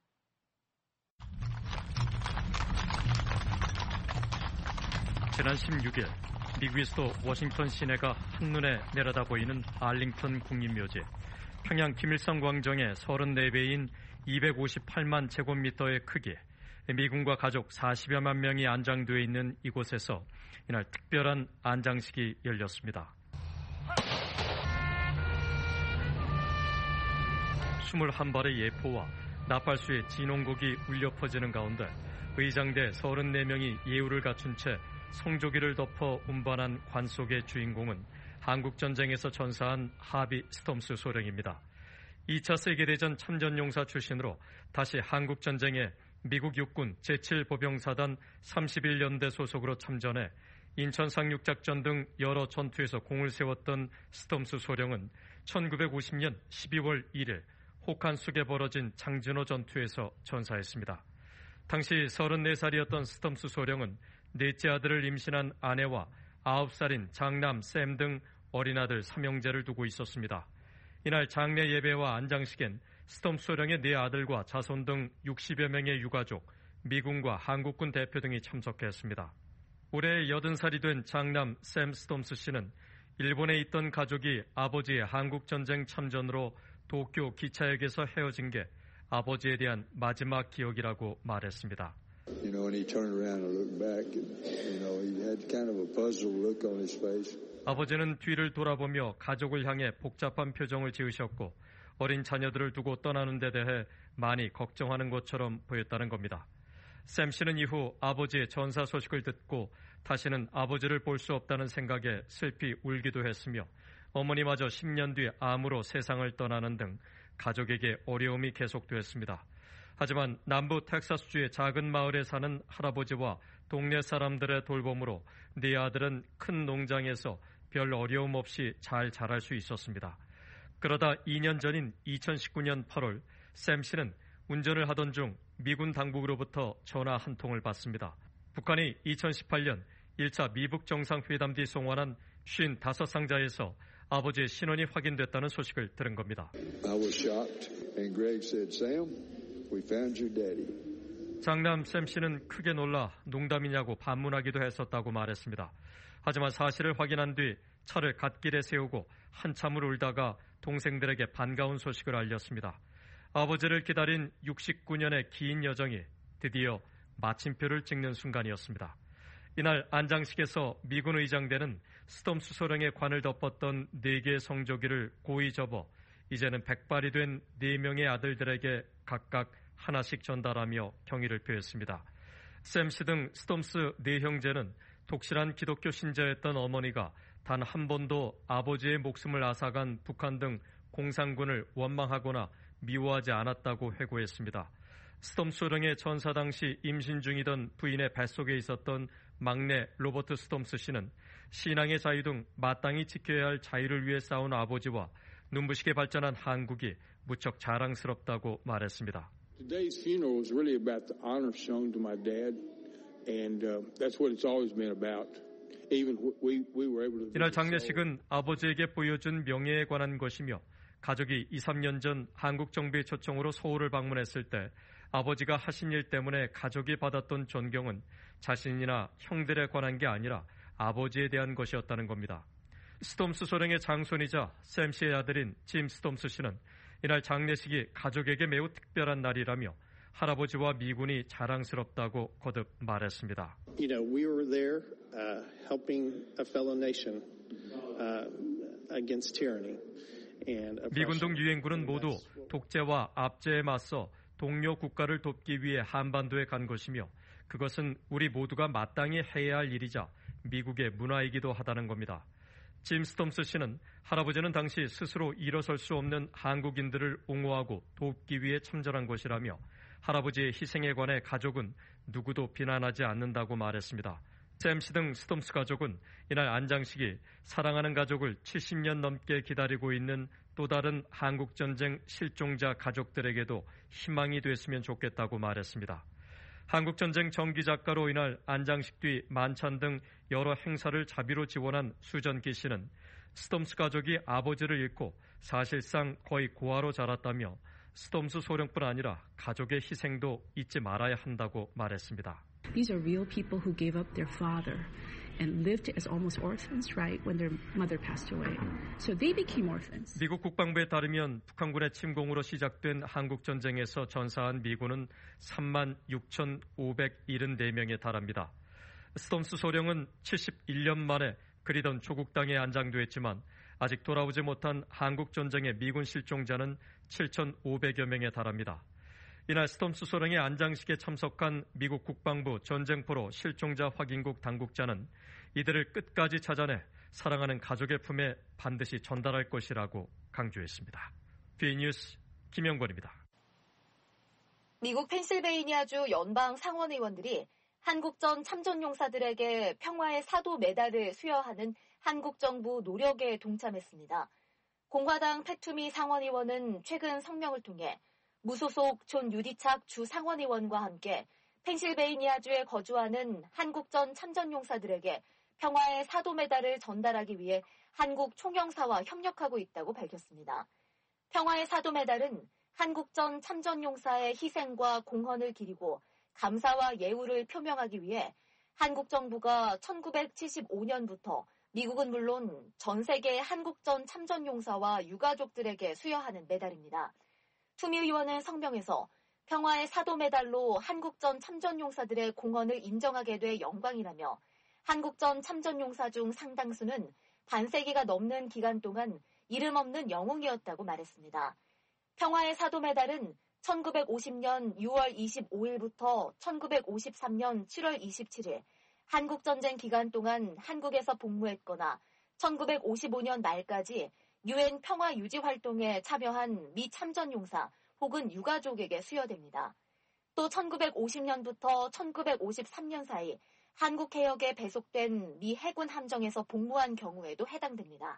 지난 십육 일 미국의 수도 워싱턴 시내가 한눈에 내려다 보이는 알링턴 국립묘지, 평양 김일성 광장의 서른네 배인 이백오십팔만 제곱미터의 크기, 미군과 가족 사십여만 명이 안장되어 있는 이곳에서 이날 특별한 안장식이 열렸습니다. 이십일 발의 예포와 나팔수의 진홍곡이 울려 퍼지는 가운데 의장대 서른네 명이 예우를 갖춘 채 성조기를 덮어 운반한 관 속의 주인공은 한국전쟁에서 전사한 하비 스톰스 소령입니다. 이 차 세계대전 참전용사 출신으로 다시 한국전쟁에 미국 육군 제칠 보병사단 삼십일 년대 소속으로 참전해 인천 상륙작전 등 여러 전투에서 공을 세웠던 스톰스 소령은 천구백오십 년 십이월 일일 혹한숙에 벌어진 장진호 전투에서 전사했습니다. 당시 서른네 살이었던 스톰스 소령은 넷째 아들을 임신한 아내와 아홉 살인 장남 샘 등 어린아들 삼형제를 두고 있었습니다. 이날 장례 예배와 안장식엔 스톰스 소령의 네 아들과 자손 등 육십여 명의 유가족, 미군과 한국군 대표 등이 참석했습니다. 올해 여든 살이 된 장남 샘 스톰스 씨는 일본에 있던 가족이 아버지의 한국전쟁 참전으로 도쿄 기차역에서 헤어진 게 아버지에 대한 마지막 기억이라고 말했습니다. You know, and he turned around and looked back, and, you know, he had kind of a puzzled look on his face. 아버지는 뒤를 돌아보며 가족을 향해 복잡한 표정을 지으셨고 어린 자녀들을 두고 떠나는 데 대해 많이 걱정하는 것처럼 보였다는 겁니다. 샘 씨는 이후 아버지의 전사 소식을 듣고 다시는 아버지를 볼 수 없다는 생각에 슬피 울기도 했으며 어머니마저 십 년 뒤 암으로 세상을 떠나는 등 가족에게 어려움이 계속되었습니다. 하지만 남부 텍사스주의 작은 마을에 사는 할아버지와 동네 사람들의 돌봄으로 네 아들은 큰 농장에서 별 어려움 없이 잘 자랄 수 있었습니다. 그러다 이 년 전인 이천십구 년 팔월 샘 씨는 운전을 하던 중 미군 당국으로부터 전화 한 통을 받습니다. 북한이 이천십팔 년 일 차 미북 정상회담 뒤 송환한 오십오 상자에서 아버지의 신원이 확인됐다는 소식을 들은 겁니다. I was shocked, and Greg said, Sam, we found your daddy. 장남 샘 씨는 크게 놀라 농담이냐고 반문하기도 했었다고 말했습니다. 하지만 사실을 확인한 뒤 차를 갓길에 세우고 한참을 울다가 동생들에게 반가운 소식을 알렸습니다. 아버지를 기다린 육십구 년의 긴 여정이 드디어 마침표를 찍는 순간이었습니다. 이날 안장식에서 미군 의장대는 스톰스 소령의 관을 덮었던 네 개의 성조기를 고이 접어 이제는 백발이 된 네 명의 아들들에게 각각 하나씩 전달하며 경의를 표했습니다. 샘 씨 등 스톰스 네 형제는 독실한 기독교 신자였던 어머니가 단 한 번도 아버지의 목숨을 앗아간 북한 등 공산군을 원망하거나 미워하지 않았다고 회고했습니다. 스톰스 소령의 전사 당시 임신 중이던 부인의 뱃속에 있었던 막내 로버트 스톰스 씨는 신앙의 자유 등 마땅히 지켜야 할 자유를 위해 싸운 아버지와 눈부시게 발전한 한국이 무척 자랑스럽다고 말했습니다. Today's funeral is really about the honor shown to my dad, and uh, that's what it's always been about. Even we we were able to. 이날 장례식은 아버지에게 보여준 명예에 관한 것이며 가족이 이, 삼 년 전 한국 정부의 초청으로 서울을 방문했을 때 아버지가 하신 일 때문에 가족이 받았던 존경은 자신이나 형들에 관한 게 아니라 아버지에 대한 것이었다는 겁니다. 스톰스 소령의 장손이자 샘 씨의 아들인 짐 스톰스 씨는 이날 장례식이 가족에게 매우 특별한 날이라며 할아버지와 미군이 자랑스럽다고 거듭 말했습니다. You know, we were there uh, helping a fellow nation uh, against tyranny. 미군 등 유엔군은 모두 독재와 압제에 맞서 동료 국가를 돕기 위해 한반도에 간 것이며 그것은 우리 모두가 마땅히 해야 할 일이자 미국의 문화이기도 하다는 겁니다. 짐 스톰스 씨는 할아버지는 당시 스스로 일어설 수 없는 한국인들을 옹호하고 돕기 위해 참전한 것이라며 할아버지의 희생에 관해 가족은 누구도 비난하지 않는다고 말했습니다. 샘 씨 등 스톰스 가족은 이날 안장식이 사랑하는 가족을 칠십 년 넘게 기다리고 있는 또 다른 한국전쟁 실종자 가족들에게도 희망이 됐으면 좋겠다고 말했습니다. 한국전쟁 정기작가로 이날 안장식 뒤 만찬 등 여러 행사를 자비로 지원한 수전기 씨는 스톰스 가족이 아버지를 잃고 사실상 거의 고아로 자랐다며 스톰스 소령뿐 아니라 가족의 희생도 잊지 말아야 한다고 말했습니다. These are real people who gave up their father and lived as almost orphans, right, when their mother passed away. So they became orphans. 미국 국방부에 따르면 북한군의 침공으로 시작된 한국전쟁에서 전사한 미군은 삼만 육천오백칠십사 명에 달합니다. 스톰스 소령은 칠십일 년 만에 그리던 조국 땅에 안장됐지만 아직 돌아오지 못한 한국전쟁의 미군 실종자는 칠천오백여 명에 달합니다. 이날 스톰스 소령의 안장식에 참석한 미국 국방부 전쟁포로 실종자 확인국 당국자는 이들을 끝까지 찾아내 사랑하는 가족의 품에 반드시 전달할 것이라고 강조했습니다. B뉴스 김영권입니다. 미국 펜실베이니아주 연방 상원의원들이 한국전 참전용사들에게 평화의 사도 메달을 수여하는 한국 정부 노력에 동참했습니다. 공화당 패투미 상원의원은 최근 성명을 통해 무소속 존 유디착 주 상원의원과 함께 펜실베이니아주에 거주하는 한국전 참전용사들에게 평화의 사도 메달을 전달하기 위해 한국 총영사와 협력하고 있다고 밝혔습니다. 평화의 사도 메달은 한국전 참전용사의 희생과 공헌을 기리고 감사와 예우를 표명하기 위해 한국 정부가 천구백칠십오 년부터 미국은 물론 전 세계 한국전 참전용사와 유가족들에게 수여하는 메달입니다. 투미 의원은 성명에서 평화의 사도 메달로 한국전 참전용사들의 공헌을 인정하게 돼 영광이라며 한국전 참전용사 중 상당수는 반세기가 넘는 기간 동안 이름 없는 영웅이었다고 말했습니다. 평화의 사도 메달은 천구백오십 년 유월 이십오일부터 천구백오십삼 년 칠월 이십칠일 한국전쟁 기간 동안 한국에서 복무했거나 천구백오십오 년 말까지 유엔 평화 유지 활동에 참여한 미 참전용사 혹은 유가족에게 수여됩니다. 또 천구백오십 년부터 천구백오십삼 년 사이 한국 해역에 배속된 미 해군 함정에서 복무한 경우에도 해당됩니다.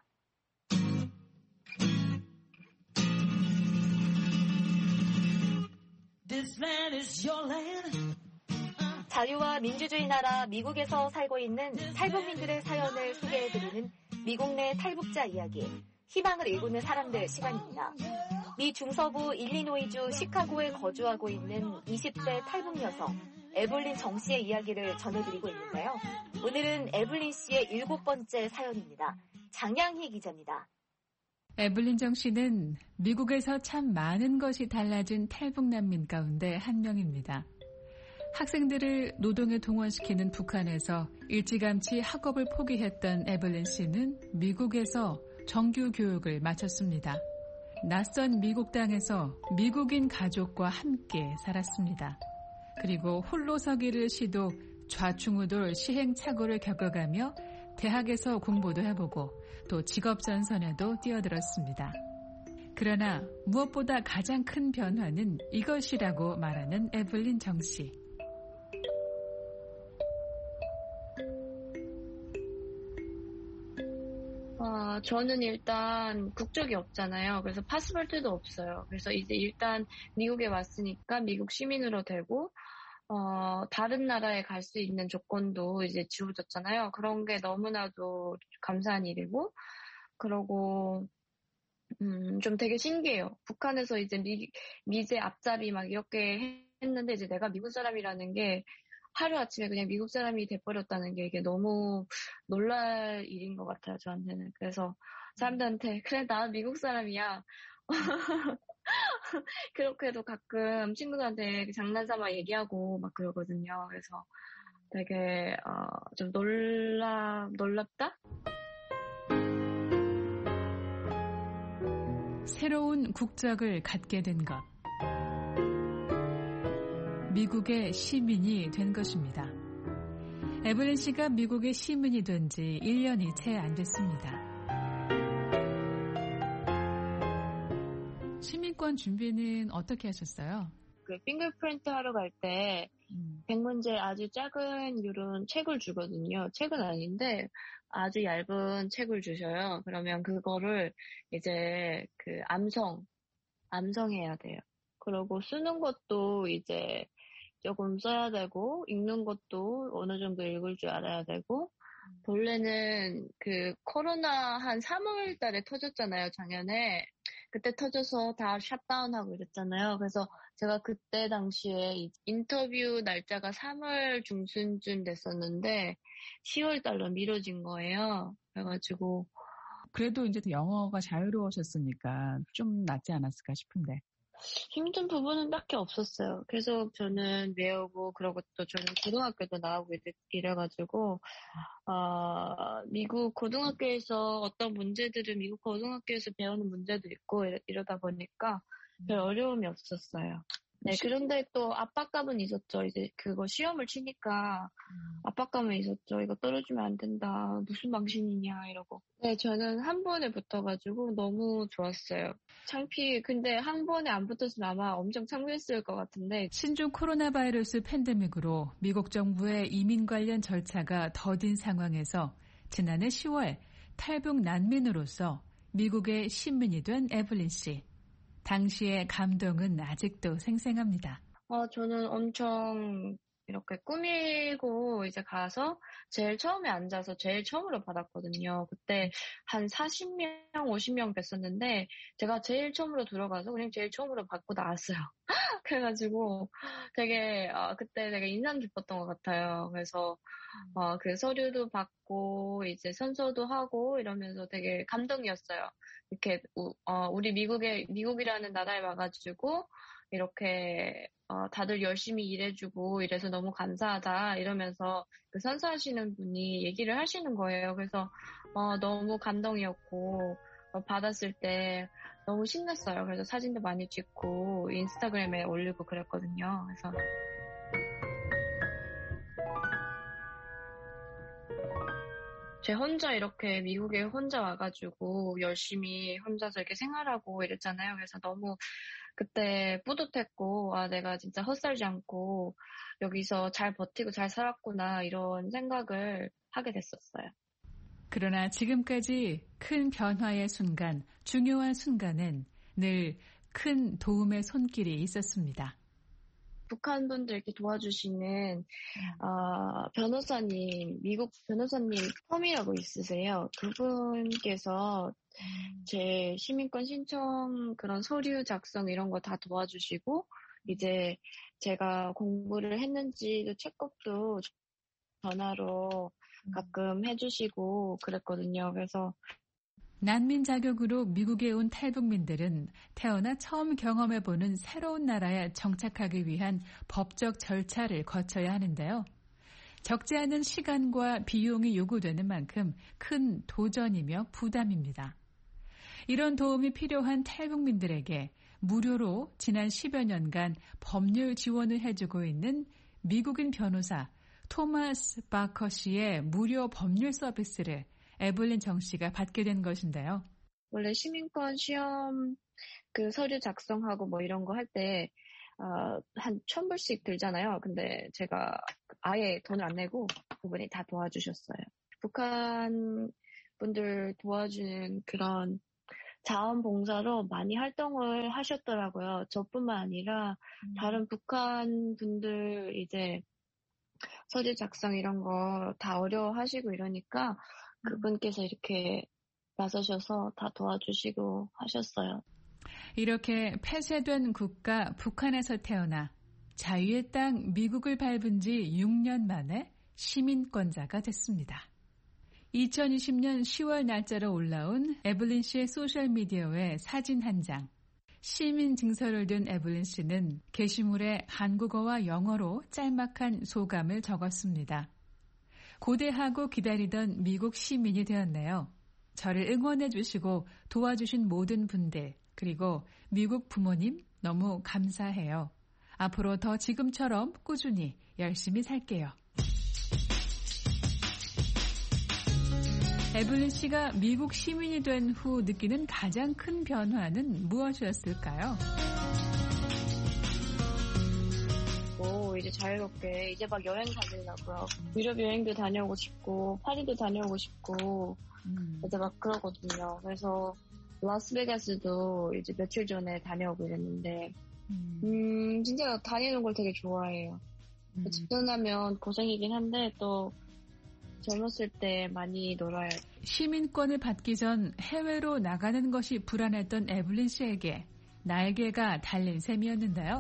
자유와 민주주의 나라 미국에서 살고 있는 탈북민들의 사연을 소개해드리는 미국 내 탈북자 이야기, 희망을 일구는 사람들 시간입니다. 미 중서부 일리노이주 시카고에 거주하고 있는 이십 대 탈북 여성 에블린 정 씨의 이야기를 전해드리고 있는데요. 오늘은 에블린 씨의 일곱 번째 사연입니다. 장양희 기자입니다. 에블린 정 씨는 미국에서 참 많은 것이 달라진 탈북 난민 가운데 한 명입니다. 학생들을 노동에 동원시키는 북한에서 일찌감치 학업을 포기했던 에블린 씨는 미국에서 정규 교육을 마쳤습니다. 낯선 미국 땅에서 미국인 가족과 함께 살았습니다. 그리고 홀로 서기를 시도 좌충우돌 시행착오를 겪어가며 대학에서 공부도 해보고 또 직업전선에도 뛰어들었습니다. 그러나 무엇보다 가장 큰 변화는 이것이라고 말하는 에블린 정 씨. 어, 저는 일단 국적이 없잖아요. 그래서 파스포트도 없어요. 그래서 이제 일단 미국에 왔으니까 미국 시민으로 되고 어, 다른 나라에 갈 수 있는 조건도 이제 지워졌잖아요. 그런 게 너무나도 감사한 일이고, 그러고 음, 좀 되게 신기해요. 북한에서 이제 미, 미제 앞잡이 막 이렇게 했는데 이제 내가 미국 사람이라는 게 하루아침에 그냥 미국 사람이 돼버렸다는 게 이게 너무 놀랄 일인 것 같아요, 저한테는. 그래서 사람들한테 그래 나 미국 사람이야. 그렇게도 가끔 친구들한테 장난삼아 얘기하고 막 그러거든요. 그래서 되게 어, 좀 놀라 놀랍다? 새로운 국적을 갖게 된 것. 미국의 시민이 된 것입니다. 에블린 씨가 미국의 시민이 된 지 일 년이 채 안 됐습니다. 시민권 준비는 어떻게 하셨어요? 그 핑거프린트 하러 갈 때 음. 백문제 아주 작은 이런 책을 주거든요. 책은 아닌데 아주 얇은 책을 주셔요. 그러면 그거를 이제 그 암송, 암송해야 돼요. 그리고 쓰는 것도 이제 조금 써야 되고 읽는 것도 어느 정도 읽을 줄 알아야 되고 본래는 그 코로나 한 삼월 달에 터졌잖아요, 작년에. 그때 터져서 다 셧다운하고 이랬잖아요. 그래서 제가 그때 당시에 인터뷰 날짜가 삼월 중순쯤 됐었는데 시월 달로 미뤄진 거예요. 그래가지고 그래도 이제 영어가 자유로우셨으니까 좀 낫지 않았을까 싶은데. 힘든 부분은 딱히 없었어요. 계속 저는 외우고 그러고 또 저는 고등학교도 나오고 이래, 이래가지고 어, 미국 고등학교에서 어떤 문제들은 미국 고등학교에서 배우는 문제도 있고 이러, 이러다 보니까 별 어려움이 없었어요. 네, 그런데 또 압박감은 있었죠. 이제 그거 시험을 치니까 압박감은 있었죠. 이거 떨어지면 안 된다. 무슨 망신이냐 이러고. 네, 저는 한 번에 붙어가지고 너무 좋았어요. 창피. 근데 한 번에 안 붙었으면 아마 엄청 창피했을 것 같은데. 신종 코로나 바이러스 팬데믹으로 미국 정부의 이민 관련 절차가 더딘 상황에서 지난해 시월 탈북 난민으로서 미국의 시민이 된 에블린 씨. 당시의 감동은 아직도 생생합니다. 어, 저는 엄청 이렇게 꾸미고 이제 가서 제일 처음에 앉아서 제일 처음으로 받았거든요. 그때 한 사십 명, 오십 명 뵀었는데 제가 제일 처음으로 들어가서 그냥 제일 처음으로 받고 나왔어요. 그래가지고 되게 어, 그때 되게 인상 깊었던 것 같아요. 그래서 어, 그 서류도 받고 이제 선서도 하고 이러면서 되게 감동이었어요. 이렇게 어, 우리 미국에 미국이라는 나라에 와가지고 이렇게 어, 다들 열심히 일해주고 이래서 너무 감사하다 이러면서 그 선서하시는 분이 얘기를 하시는 거예요. 그래서 어, 너무 감동이었고 어, 받았을 때 너무 신났어요. 그래서 사진도 많이 찍고 인스타그램에 올리고 그랬거든요. 그래서 제 혼자 이렇게 미국에 혼자 와가지고 열심히 혼자서 이렇게 생활하고 이랬잖아요. 그래서 너무 그때 뿌듯했고, 아, 내가 진짜 헛살지 않고 여기서 잘 버티고 잘 살았구나, 이런 생각을 하게 됐었어요. 그러나 지금까지 큰 변화의 순간, 중요한 순간엔 늘 큰 도움의 손길이 있었습니다. 북한 분들 이렇게 도와주시는 어, 변호사님, 미국 변호사님 펌이라고 있으세요. 그분께서 제 시민권 신청 그런 서류 작성 이런 거 다 도와주시고, 이제 제가 공부를 했는지도 체크업도 전화로 가끔 해주시고 그랬거든요. 그래서 난민 자격으로 미국에 온 탈북민들은 태어나 처음 경험해보는 새로운 나라에 정착하기 위한 법적 절차를 거쳐야 하는데요. 적지 않은 시간과 비용이 요구되는 만큼 큰 도전이며 부담입니다. 이런 도움이 필요한 탈북민들에게 무료로 지난 십여 년간 법률 지원을 해주고 있는 미국인 변호사 토마스 바커 씨의 무료 법률 서비스를 에블린 정 씨가 받게 된 것인데요. 원래 시민권 시험 그 서류 작성하고 뭐 이런 거 할 때 어, 한 천 불씩 들잖아요. 근데 제가 아예 돈을 안 내고 그분이 다 도와주셨어요. 북한 분들 도와주는 그런 자원봉사로 많이 활동을 하셨더라고요. 저뿐만 아니라 음. 다른 북한 분들 이제 서류 작성 이런 거 다 어려워하시고 이러니까 그분께서 이렇게 나서셔서 다 도와주시고 하셨어요. 이렇게 폐쇄된 국가 북한에서 태어나 자유의 땅 미국을 밟은 지 육 년 만에 시민권자가 됐습니다. 이천이십 년 시월 날짜로 올라온 에블린 씨의 소셜미디어에 사진 한 장. 시민 증서를 든 에블린 씨는 게시물에 한국어와 영어로 짤막한 소감을 적었습니다. 고대하고 기다리던 미국 시민이 되었네요. 저를 응원해 주시고 도와주신 모든 분들, 그리고 미국 부모님 너무 감사해요. 앞으로 더 지금처럼 꾸준히 열심히 살게요. 에블린 씨가 미국 시민이 된 후 느끼는 가장 큰 변화는 무엇이었을까요? 오, 이제 자유롭게 이제 막 여행 다니려고요. 유럽 여행도 다녀오고 싶고 파리도 다녀오고 싶고 음. 이제 막 그러거든요. 그래서 라스베가스도 이제 며칠 전에 다녀오고 이랬는데 음, 음 진짜 다니는 걸 되게 좋아해요. 음. 집중하면 고생이긴 한데 또 젊었을 때 많이 놀아요. 시민권을 받기 전 해외로 나가는 것이 불안했던 에블린 씨에게 날개가 달린 셈이었는데요.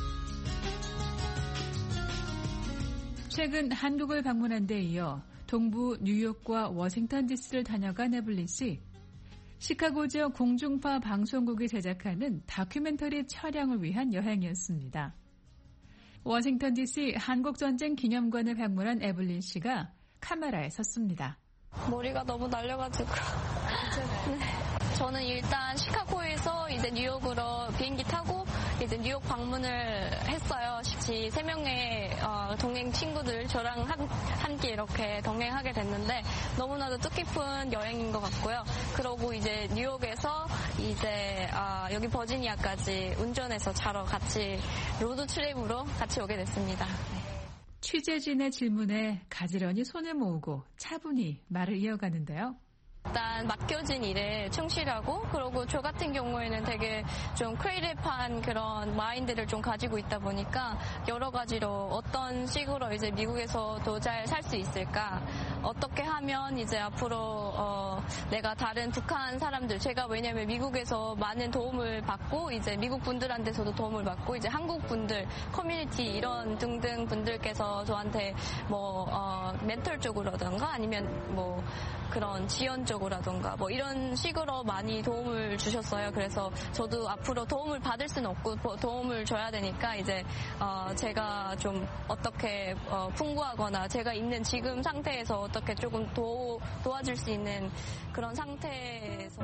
최근 한국을 방문한 데 이어 동부 뉴욕과 워싱턴 디씨를 다녀간 에블린 씨. 시카고 지역 공중파 방송국이 제작하는 다큐멘터리 촬영을 위한 여행이었습니다. 워싱턴 디씨 한국전쟁 기념관을 방문한 에블린 씨가 카메라에 섰습니다. 머리가 너무 날려가지고. 네. 저는 일단 시카고에서 이제 뉴욕으로 비행기 타고 이제 뉴욕 방문을 했어요. 제 세 명의 어, 동행 친구들 저랑 한, 함께 이렇게 동행하게 됐는데 너무나도 뜻깊은 여행인 것 같고요. 그러고 이제 뉴욕에서 이제 어, 여기 버지니아까지 운전해서 차로 같이 로드 트립으로 같이 오게 됐습니다. 취재진의 질문에 가지런히 손을 모으고 차분히 말을 이어가는데요. 일단 맡겨진 일에 충실하고 그리고 저 같은 경우에는 되게 좀 크리에이티브한 그런 마인드를 좀 가지고 있다 보니까 여러 가지로 어떤 식으로 이제 미국에서도 잘 살 수 있을까, 어떻게 하면 이제 앞으로 어 내가 다른 북한 사람들, 제가 왜냐면 미국에서 많은 도움을 받고 이제 미국 분들한테서도 도움을 받고 이제 한국 분들 커뮤니티 이런 등등 분들께서 저한테 뭐 어 멘털 쪽으로든가 아니면 뭐 그런 지원 쪽으로라던가 뭐 이런 식으로 많이 도움을 주셨어요. 그래서 저도 앞으로 도움을 받을 수는 없고 도움을 줘야 되니까 이제 어 제가 좀 어떻게 어 풍부하거나 제가 있는 지금 상태에서 어떻게 조금 도, 도와줄 수 있는 그런 상태에서.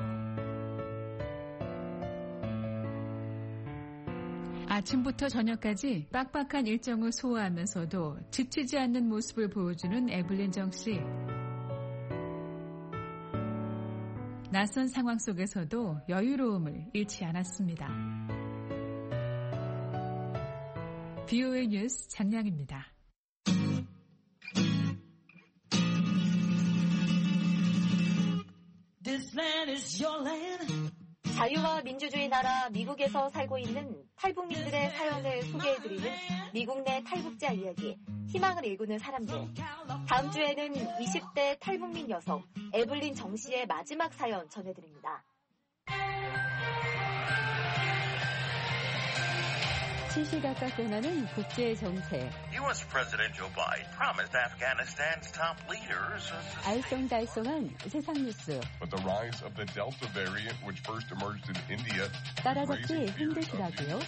아침부터 저녁까지 빡빡한 일정을 소화하면서도 지치지 않는 모습을 보여주는 에블린 정 씨. 낯선 상황 속에서도 여유로움을 잃지 않았습니다. 브이오에이 뉴스 장량입니다. 자유와 민주주의 나라 미국에서 살고 있는 탈북민들의 사연을 소개해드리는 미국 내 탈북자 이야기, 희망을 일구는 사람들. 다음 주에는 이십 대 탈북민 여성 에블린 정 씨의 마지막 사연 전해드립니다. 시시각각 변하는 국제 정세. 유에스 President Joe Biden promised Afghanistan's top leaders. 알쏭달쏭한 세상 뉴스. But the rise of the Delta variant, which first emerged in India, 따라잡기 힘드시다고요?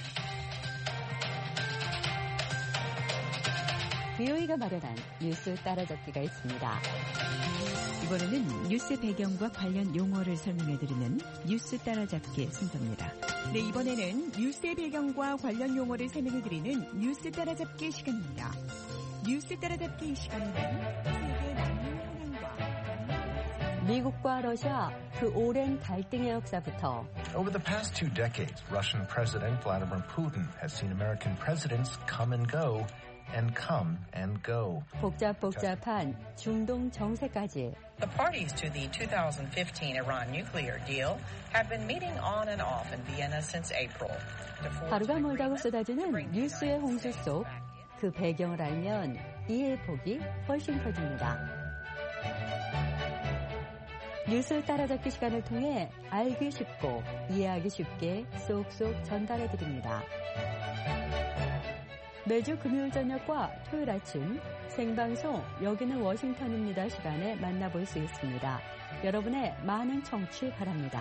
브이오에이가 마련한 뉴스 따라잡기가 있습니다. 이번에는 뉴스 배경과 관련 용어를 설명해드리는 뉴스 따라잡기 순서입니다. 네, 이번에는 뉴스의 배경과 관련 용어를 설명해드리는 뉴스 따라잡기 시간입니다. 뉴스 따라잡기 시간에는 세계 난민 현황과 미국과 러시아 그 오랜 갈등의 역사부터 Over the past two decades, Russian President Vladimir Putin has seen American presidents come and go. And come and go. 복잡복잡한 중동 정세까지. The parties to the twenty fifteen Iran nuclear deal have been meeting on and off in Vienna since April. 하루가 멀다고 쏟아지는 뉴스의 홍수 속 그 배경을 알면 이해의 폭이 훨씬 커집니다. 뉴스 따라잡기 시간을 통해 알기 쉽고 이해하기 쉽게 쏙쏙 전달해드립니다. 매주 금요일 저녁과 토요일 아침 생방송 여기는 워싱턴입니다 시간에 만나볼 수 있습니다. 여러분의 많은 청취 바랍니다.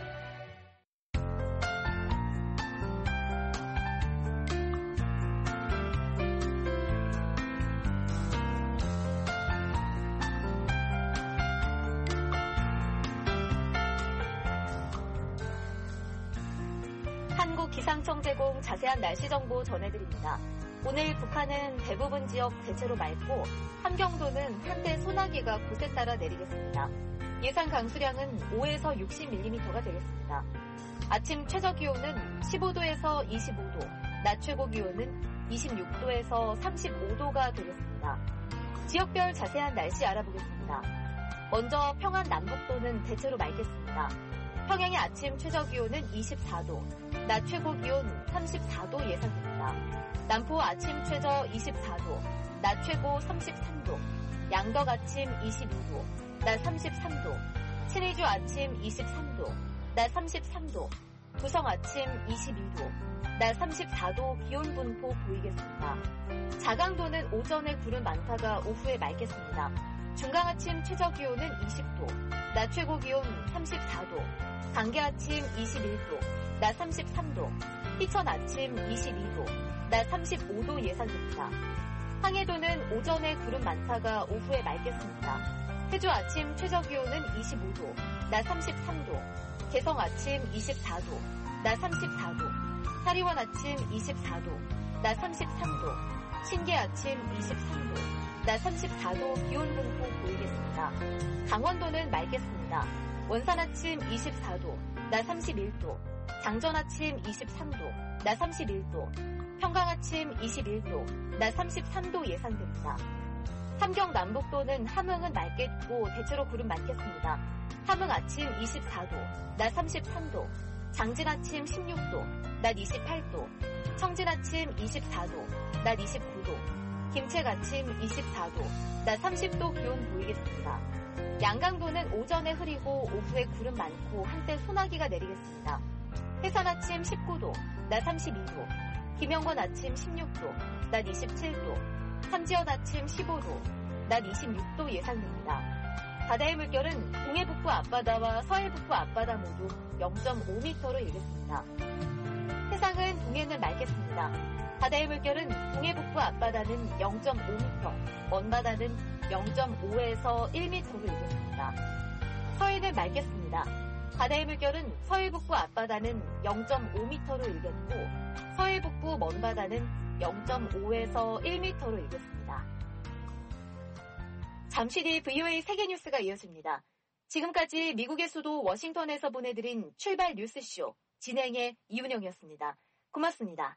한국기상청 제공 자세한 날씨 정보 전해드립니다. 오늘 북한은 대부분 지역 대체로 맑고 함경도는 한때 소나기가 곳에 따라 내리겠습니다. 예상 강수량은 오에서 육십 밀리미터가 되겠습니다. 아침 최저 기온은 십오 도에서 이십오 도, 낮 최고 기온은 이십육 도에서 삼십오 도가 되겠습니다. 지역별 자세한 날씨 알아보겠습니다. 먼저 평안 남북도는 대체로 맑겠습니다. 평양의 아침 최저 기온은 이십사 도, 낮 최고 기온 삼십사 도 예상됩니다. 남포 아침 최저 이십사 도, 낮 최고 삼십삼 도, 양덕 아침 이십이 도, 낮 삼십삼 도, 친해주 아침 이십삼 도, 낮 삼십삼 도, 부성 아침 이십이 도, 낮 삼십사 도 기온 분포 보이겠습니다. 자강도는 오전에 구름 많다가 오후에 맑겠습니다. 중강 아침 최저 기온은 이십 도, 낮 최고 기온 삼십사 도, 강계 아침 이십일 도, 낮 삼십삼 도, 희천 아침 이십이 도, 낮 삼십오 도 예상됩니다. 항해도는 오전에 구름 많다가 오후에 맑겠습니다. 해주 아침 최저 기온은 이십오 도, 낮 삼십삼 도, 개성 아침 이십사 도, 낮 삼십사 도, 사리원 아침 이십사 도, 낮 삼십삼 도, 신계 아침 이십삼 도, 낮 삼십사 도 기온 분포 보이겠습니다. 강원도는 맑겠습니다. 원산 아침 이십사 도, 낮 삼십일 도, 장전 아침 이십삼 도, 낮 삼십일 도, 평강 아침 이십일 도, 낮 삼십삼 도 예상됩니다. 함경 남북도는 함흥은 맑겠고 대체로 구름 많겠습니다. 함흥 아침 이십사 도, 낮 삼십삼 도, 장진 아침 십육 도, 낮 이십팔 도, 청진 아침 이십사 도, 낮 이십구 도, 김책 아침 이십사 도, 낮 삼십 도 기온 보이겠습니다. 양강도는 오전에 흐리고 오후에 구름 많고 한때 소나기가 내리겠습니다. 해산 아침 십구 도, 낮 삼십이 도, 김영권 아침 십육 도, 낮 이십칠 도, 삼지연 아침 십오 도, 낮 이십육 도 예상됩니다. 바다의 물결은 동해 북부 앞바다와 서해 북부 앞바다 모두 영 점 오 미터로 일겠습니다. 해상은 동해는 맑겠습니다. 바다의 물결은 동해 북부 앞바다는 영 점 오 미터, 먼바다는 영 점 오에서 일 미터로 일겠습니다. 서해는 맑겠습니다. 바다의 물결은 서해 북부 앞바다는 영 점 오 미터로 일겠고 서해 북부 먼바다는 영 점 오에서 일 미터로 일겠습니다. 잠시 뒤 브이오에이 세계뉴스가 이어집니다. 지금까지 미국의 수도 워싱턴에서 보내드린 출발 뉴스쇼 진행의 이은영이었습니다. 고맙습니다.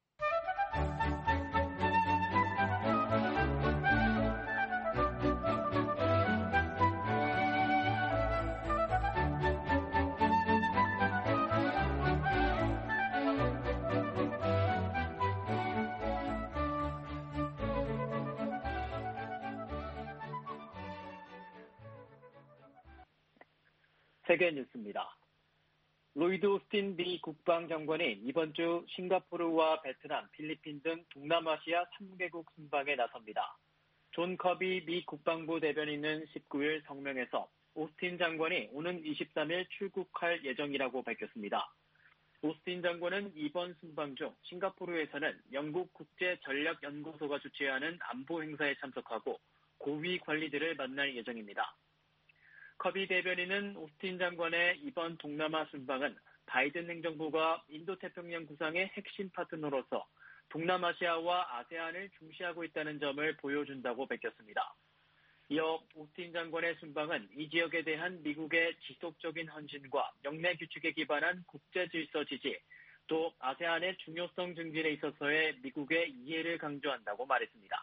세계 뉴스입니다. 로이드 오스틴 미 국방장관이 이번 주 싱가포르와 베트남, 필리핀 등 동남아시아 삼 개국 순방에 나섭니다. 존 커비 미 국방부 대변인은 십구 일 성명에서 오스틴 장관이 오는 이십삼 일 출국할 예정이라고 밝혔습니다. 오스틴 장관은 이번 순방 중 싱가포르에서는 영국 국제전략연구소가 주최하는 안보 행사에 참석하고 고위 관리들을 만날 예정입니다. 커비 대변인은 오스틴 장관의 이번 동남아 순방은 바이든 행정부가 인도태평양 구상의 핵심 파트너로서 동남아시아와 아세안을 중시하고 있다는 점을 보여준다고 밝혔습니다. 이어 오스틴 장관의 순방은 이 지역에 대한 미국의 지속적인 헌신과 영내 규칙에 기반한 국제질서 지지, 또 아세안의 중요성 증진에 있어서의 미국의 이해를 강조한다고 말했습니다.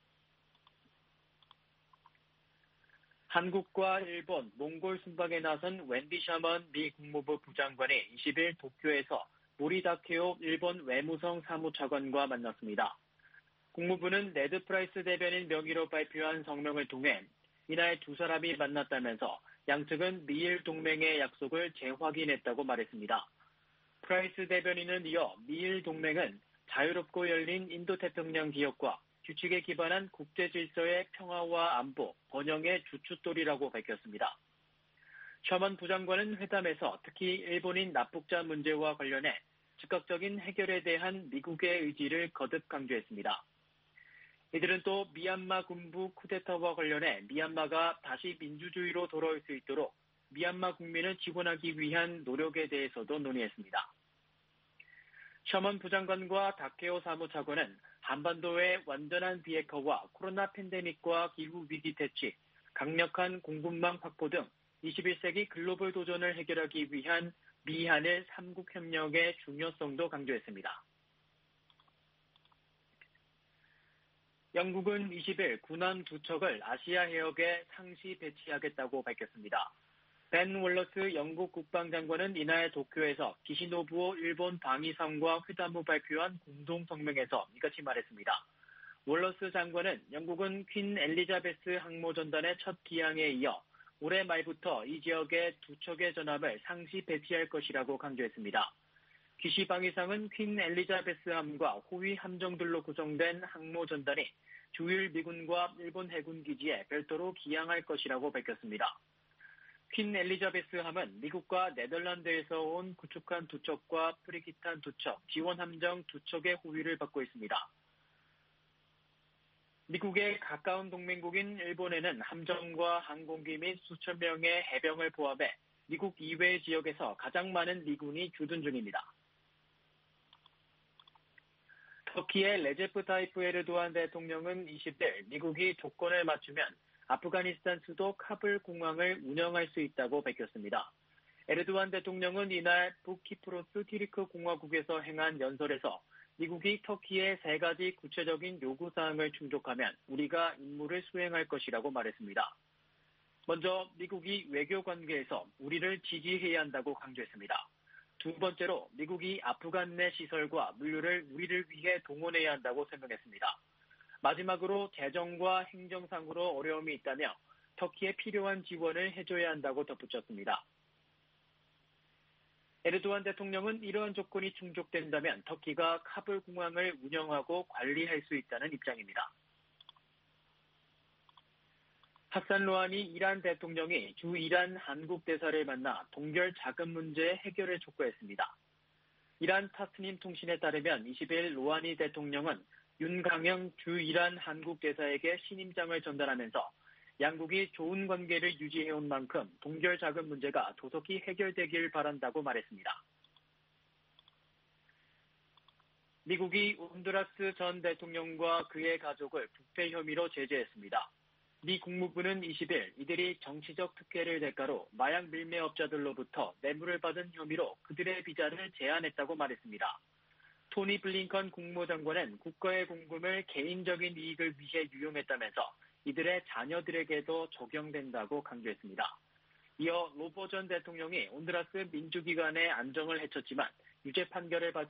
한국과 일본, 몽골 순방에 나선 웬디 샤먼 미 국무부 부장관이 이십 일 도쿄에서 모리 다케오 일본 외무성 사무차관과 만났습니다. 국무부는 네드 프라이스 대변인 명의로 발표한 성명을 통해 이날 두 사람이 만났다면서 양측은 미일 동맹의 약속을 재확인했다고 말했습니다. 프라이스 대변인은 이어 미일 동맹은 자유롭고 열린 인도태평양 지역과 규칙에 기반한 국제질서의 평화와 안보, 번영의 주춧돌이라고 밝혔습니다. 셔먼 부장관은 회담에서 특히 일본인 납북자 문제와 관련해 즉각적인 해결에 대한 미국의 의지를 거듭 강조했습니다. 이들은 또 미얀마 군부 쿠데타와 관련해 미얀마가 다시 민주주의로 돌아올 수 있도록 미얀마 국민을 지원하기 위한 노력에 대해서도 논의했습니다. 셔먼 부장관과 다케오 사무차관은 한반도의 완전한 비핵화와 코로나 팬데믹과 기후위기 대치, 강력한 공급망 확보 등 이십일 세기 글로벌 도전을 해결하기 위한 미한일 삼국 협력의 중요성도 강조했습니다. 영국은 이십 일 군함 두 척을 아시아 해역에 상시 배치하겠다고 밝혔습니다. 벤 월러스 영국 국방장관은 이날 도쿄에서 기시노부오 일본 방위상과 회담 후 발표한 공동 성명에서 이같이 말했습니다. 월러스 장관은 영국은 퀸 엘리자베스 항모전단의 첫 기항에 이어 올해 말부터 이 지역에 두 척의 전함을 상시 배치할 것이라고 강조했습니다. 기시 방위상은 퀸 엘리자베스함과 호위 함정들로 구성된 항모전단이 주일 미군과 일본 해군 기지에 별도로 기항할 것이라고 밝혔습니다. 퀸 엘리자베스함은 미국과 네덜란드에서 온 구축함 두 척과 프리기탄 두 척, 지원 함정 두 척의 호위를 받고 있습니다. 미국의 가까운 동맹국인 일본에는 함정과 항공기 및 수천 명의 해병을 포함해 미국 이외 지역에서 가장 많은 미군이 주둔 중입니다. 터키의 레제프 타이프 에르도안 대통령은 이십 일 미국이 조건을 맞추면 아프가니스탄 수도 카불 공항을 운영할 수 있다고 밝혔습니다. 에르도안 대통령은 이날 북키프로스 티리크 공화국에서 행한 연설에서 미국이 터키의 세 가지 구체적인 요구사항을 충족하면 우리가 임무를 수행할 것이라고 말했습니다. 먼저 미국이 외교 관계에서 우리를 지지해야 한다고 강조했습니다. 두 번째로 미국이 아프간 내 시설과 물류를 우리를 위해 동원해야 한다고 설명했습니다. 마지막으로 재정과 행정상으로 어려움이 있다며 터키에 필요한 지원을 해줘야 한다고 덧붙였습니다. 에르도안 대통령은 이러한 조건이 충족된다면 터키가 카불 공항을 운영하고 관리할 수 있다는 입장입니다. 하산 로하니 이란 대통령이 주 이란 한국 대사를 만나 동결 자금 문제 해결을 촉구했습니다. 이란 타스님 통신에 따르면 이십 일 로하니 대통령은 윤강영 주 이란 한국 대사에게 신임장을 전달하면서 양국이 좋은 관계를 유지해온 만큼 동결 자금 문제가 조속히 해결되길 바란다고 말했습니다. 미국이 온두라스 전 대통령과 그의 가족을 부패 혐의로 제재했습니다. 미 국무부는 이십일 이들이 정치적 특혜를 대가로 마약 밀매업자들로부터 뇌물을 받은 혐의로 그들의 비자를 제한했다고 말했습니다. 토니 블링컨 국무장관은 국가의 공금을 개인적인 이익을 위해 유용했다면서 이들의 자녀들에게도 적용된다고 강조했습니다. 이어 로버 전 대통령이 온두라스 민주기관의 안정을 해쳤지만 유죄 판결을 받지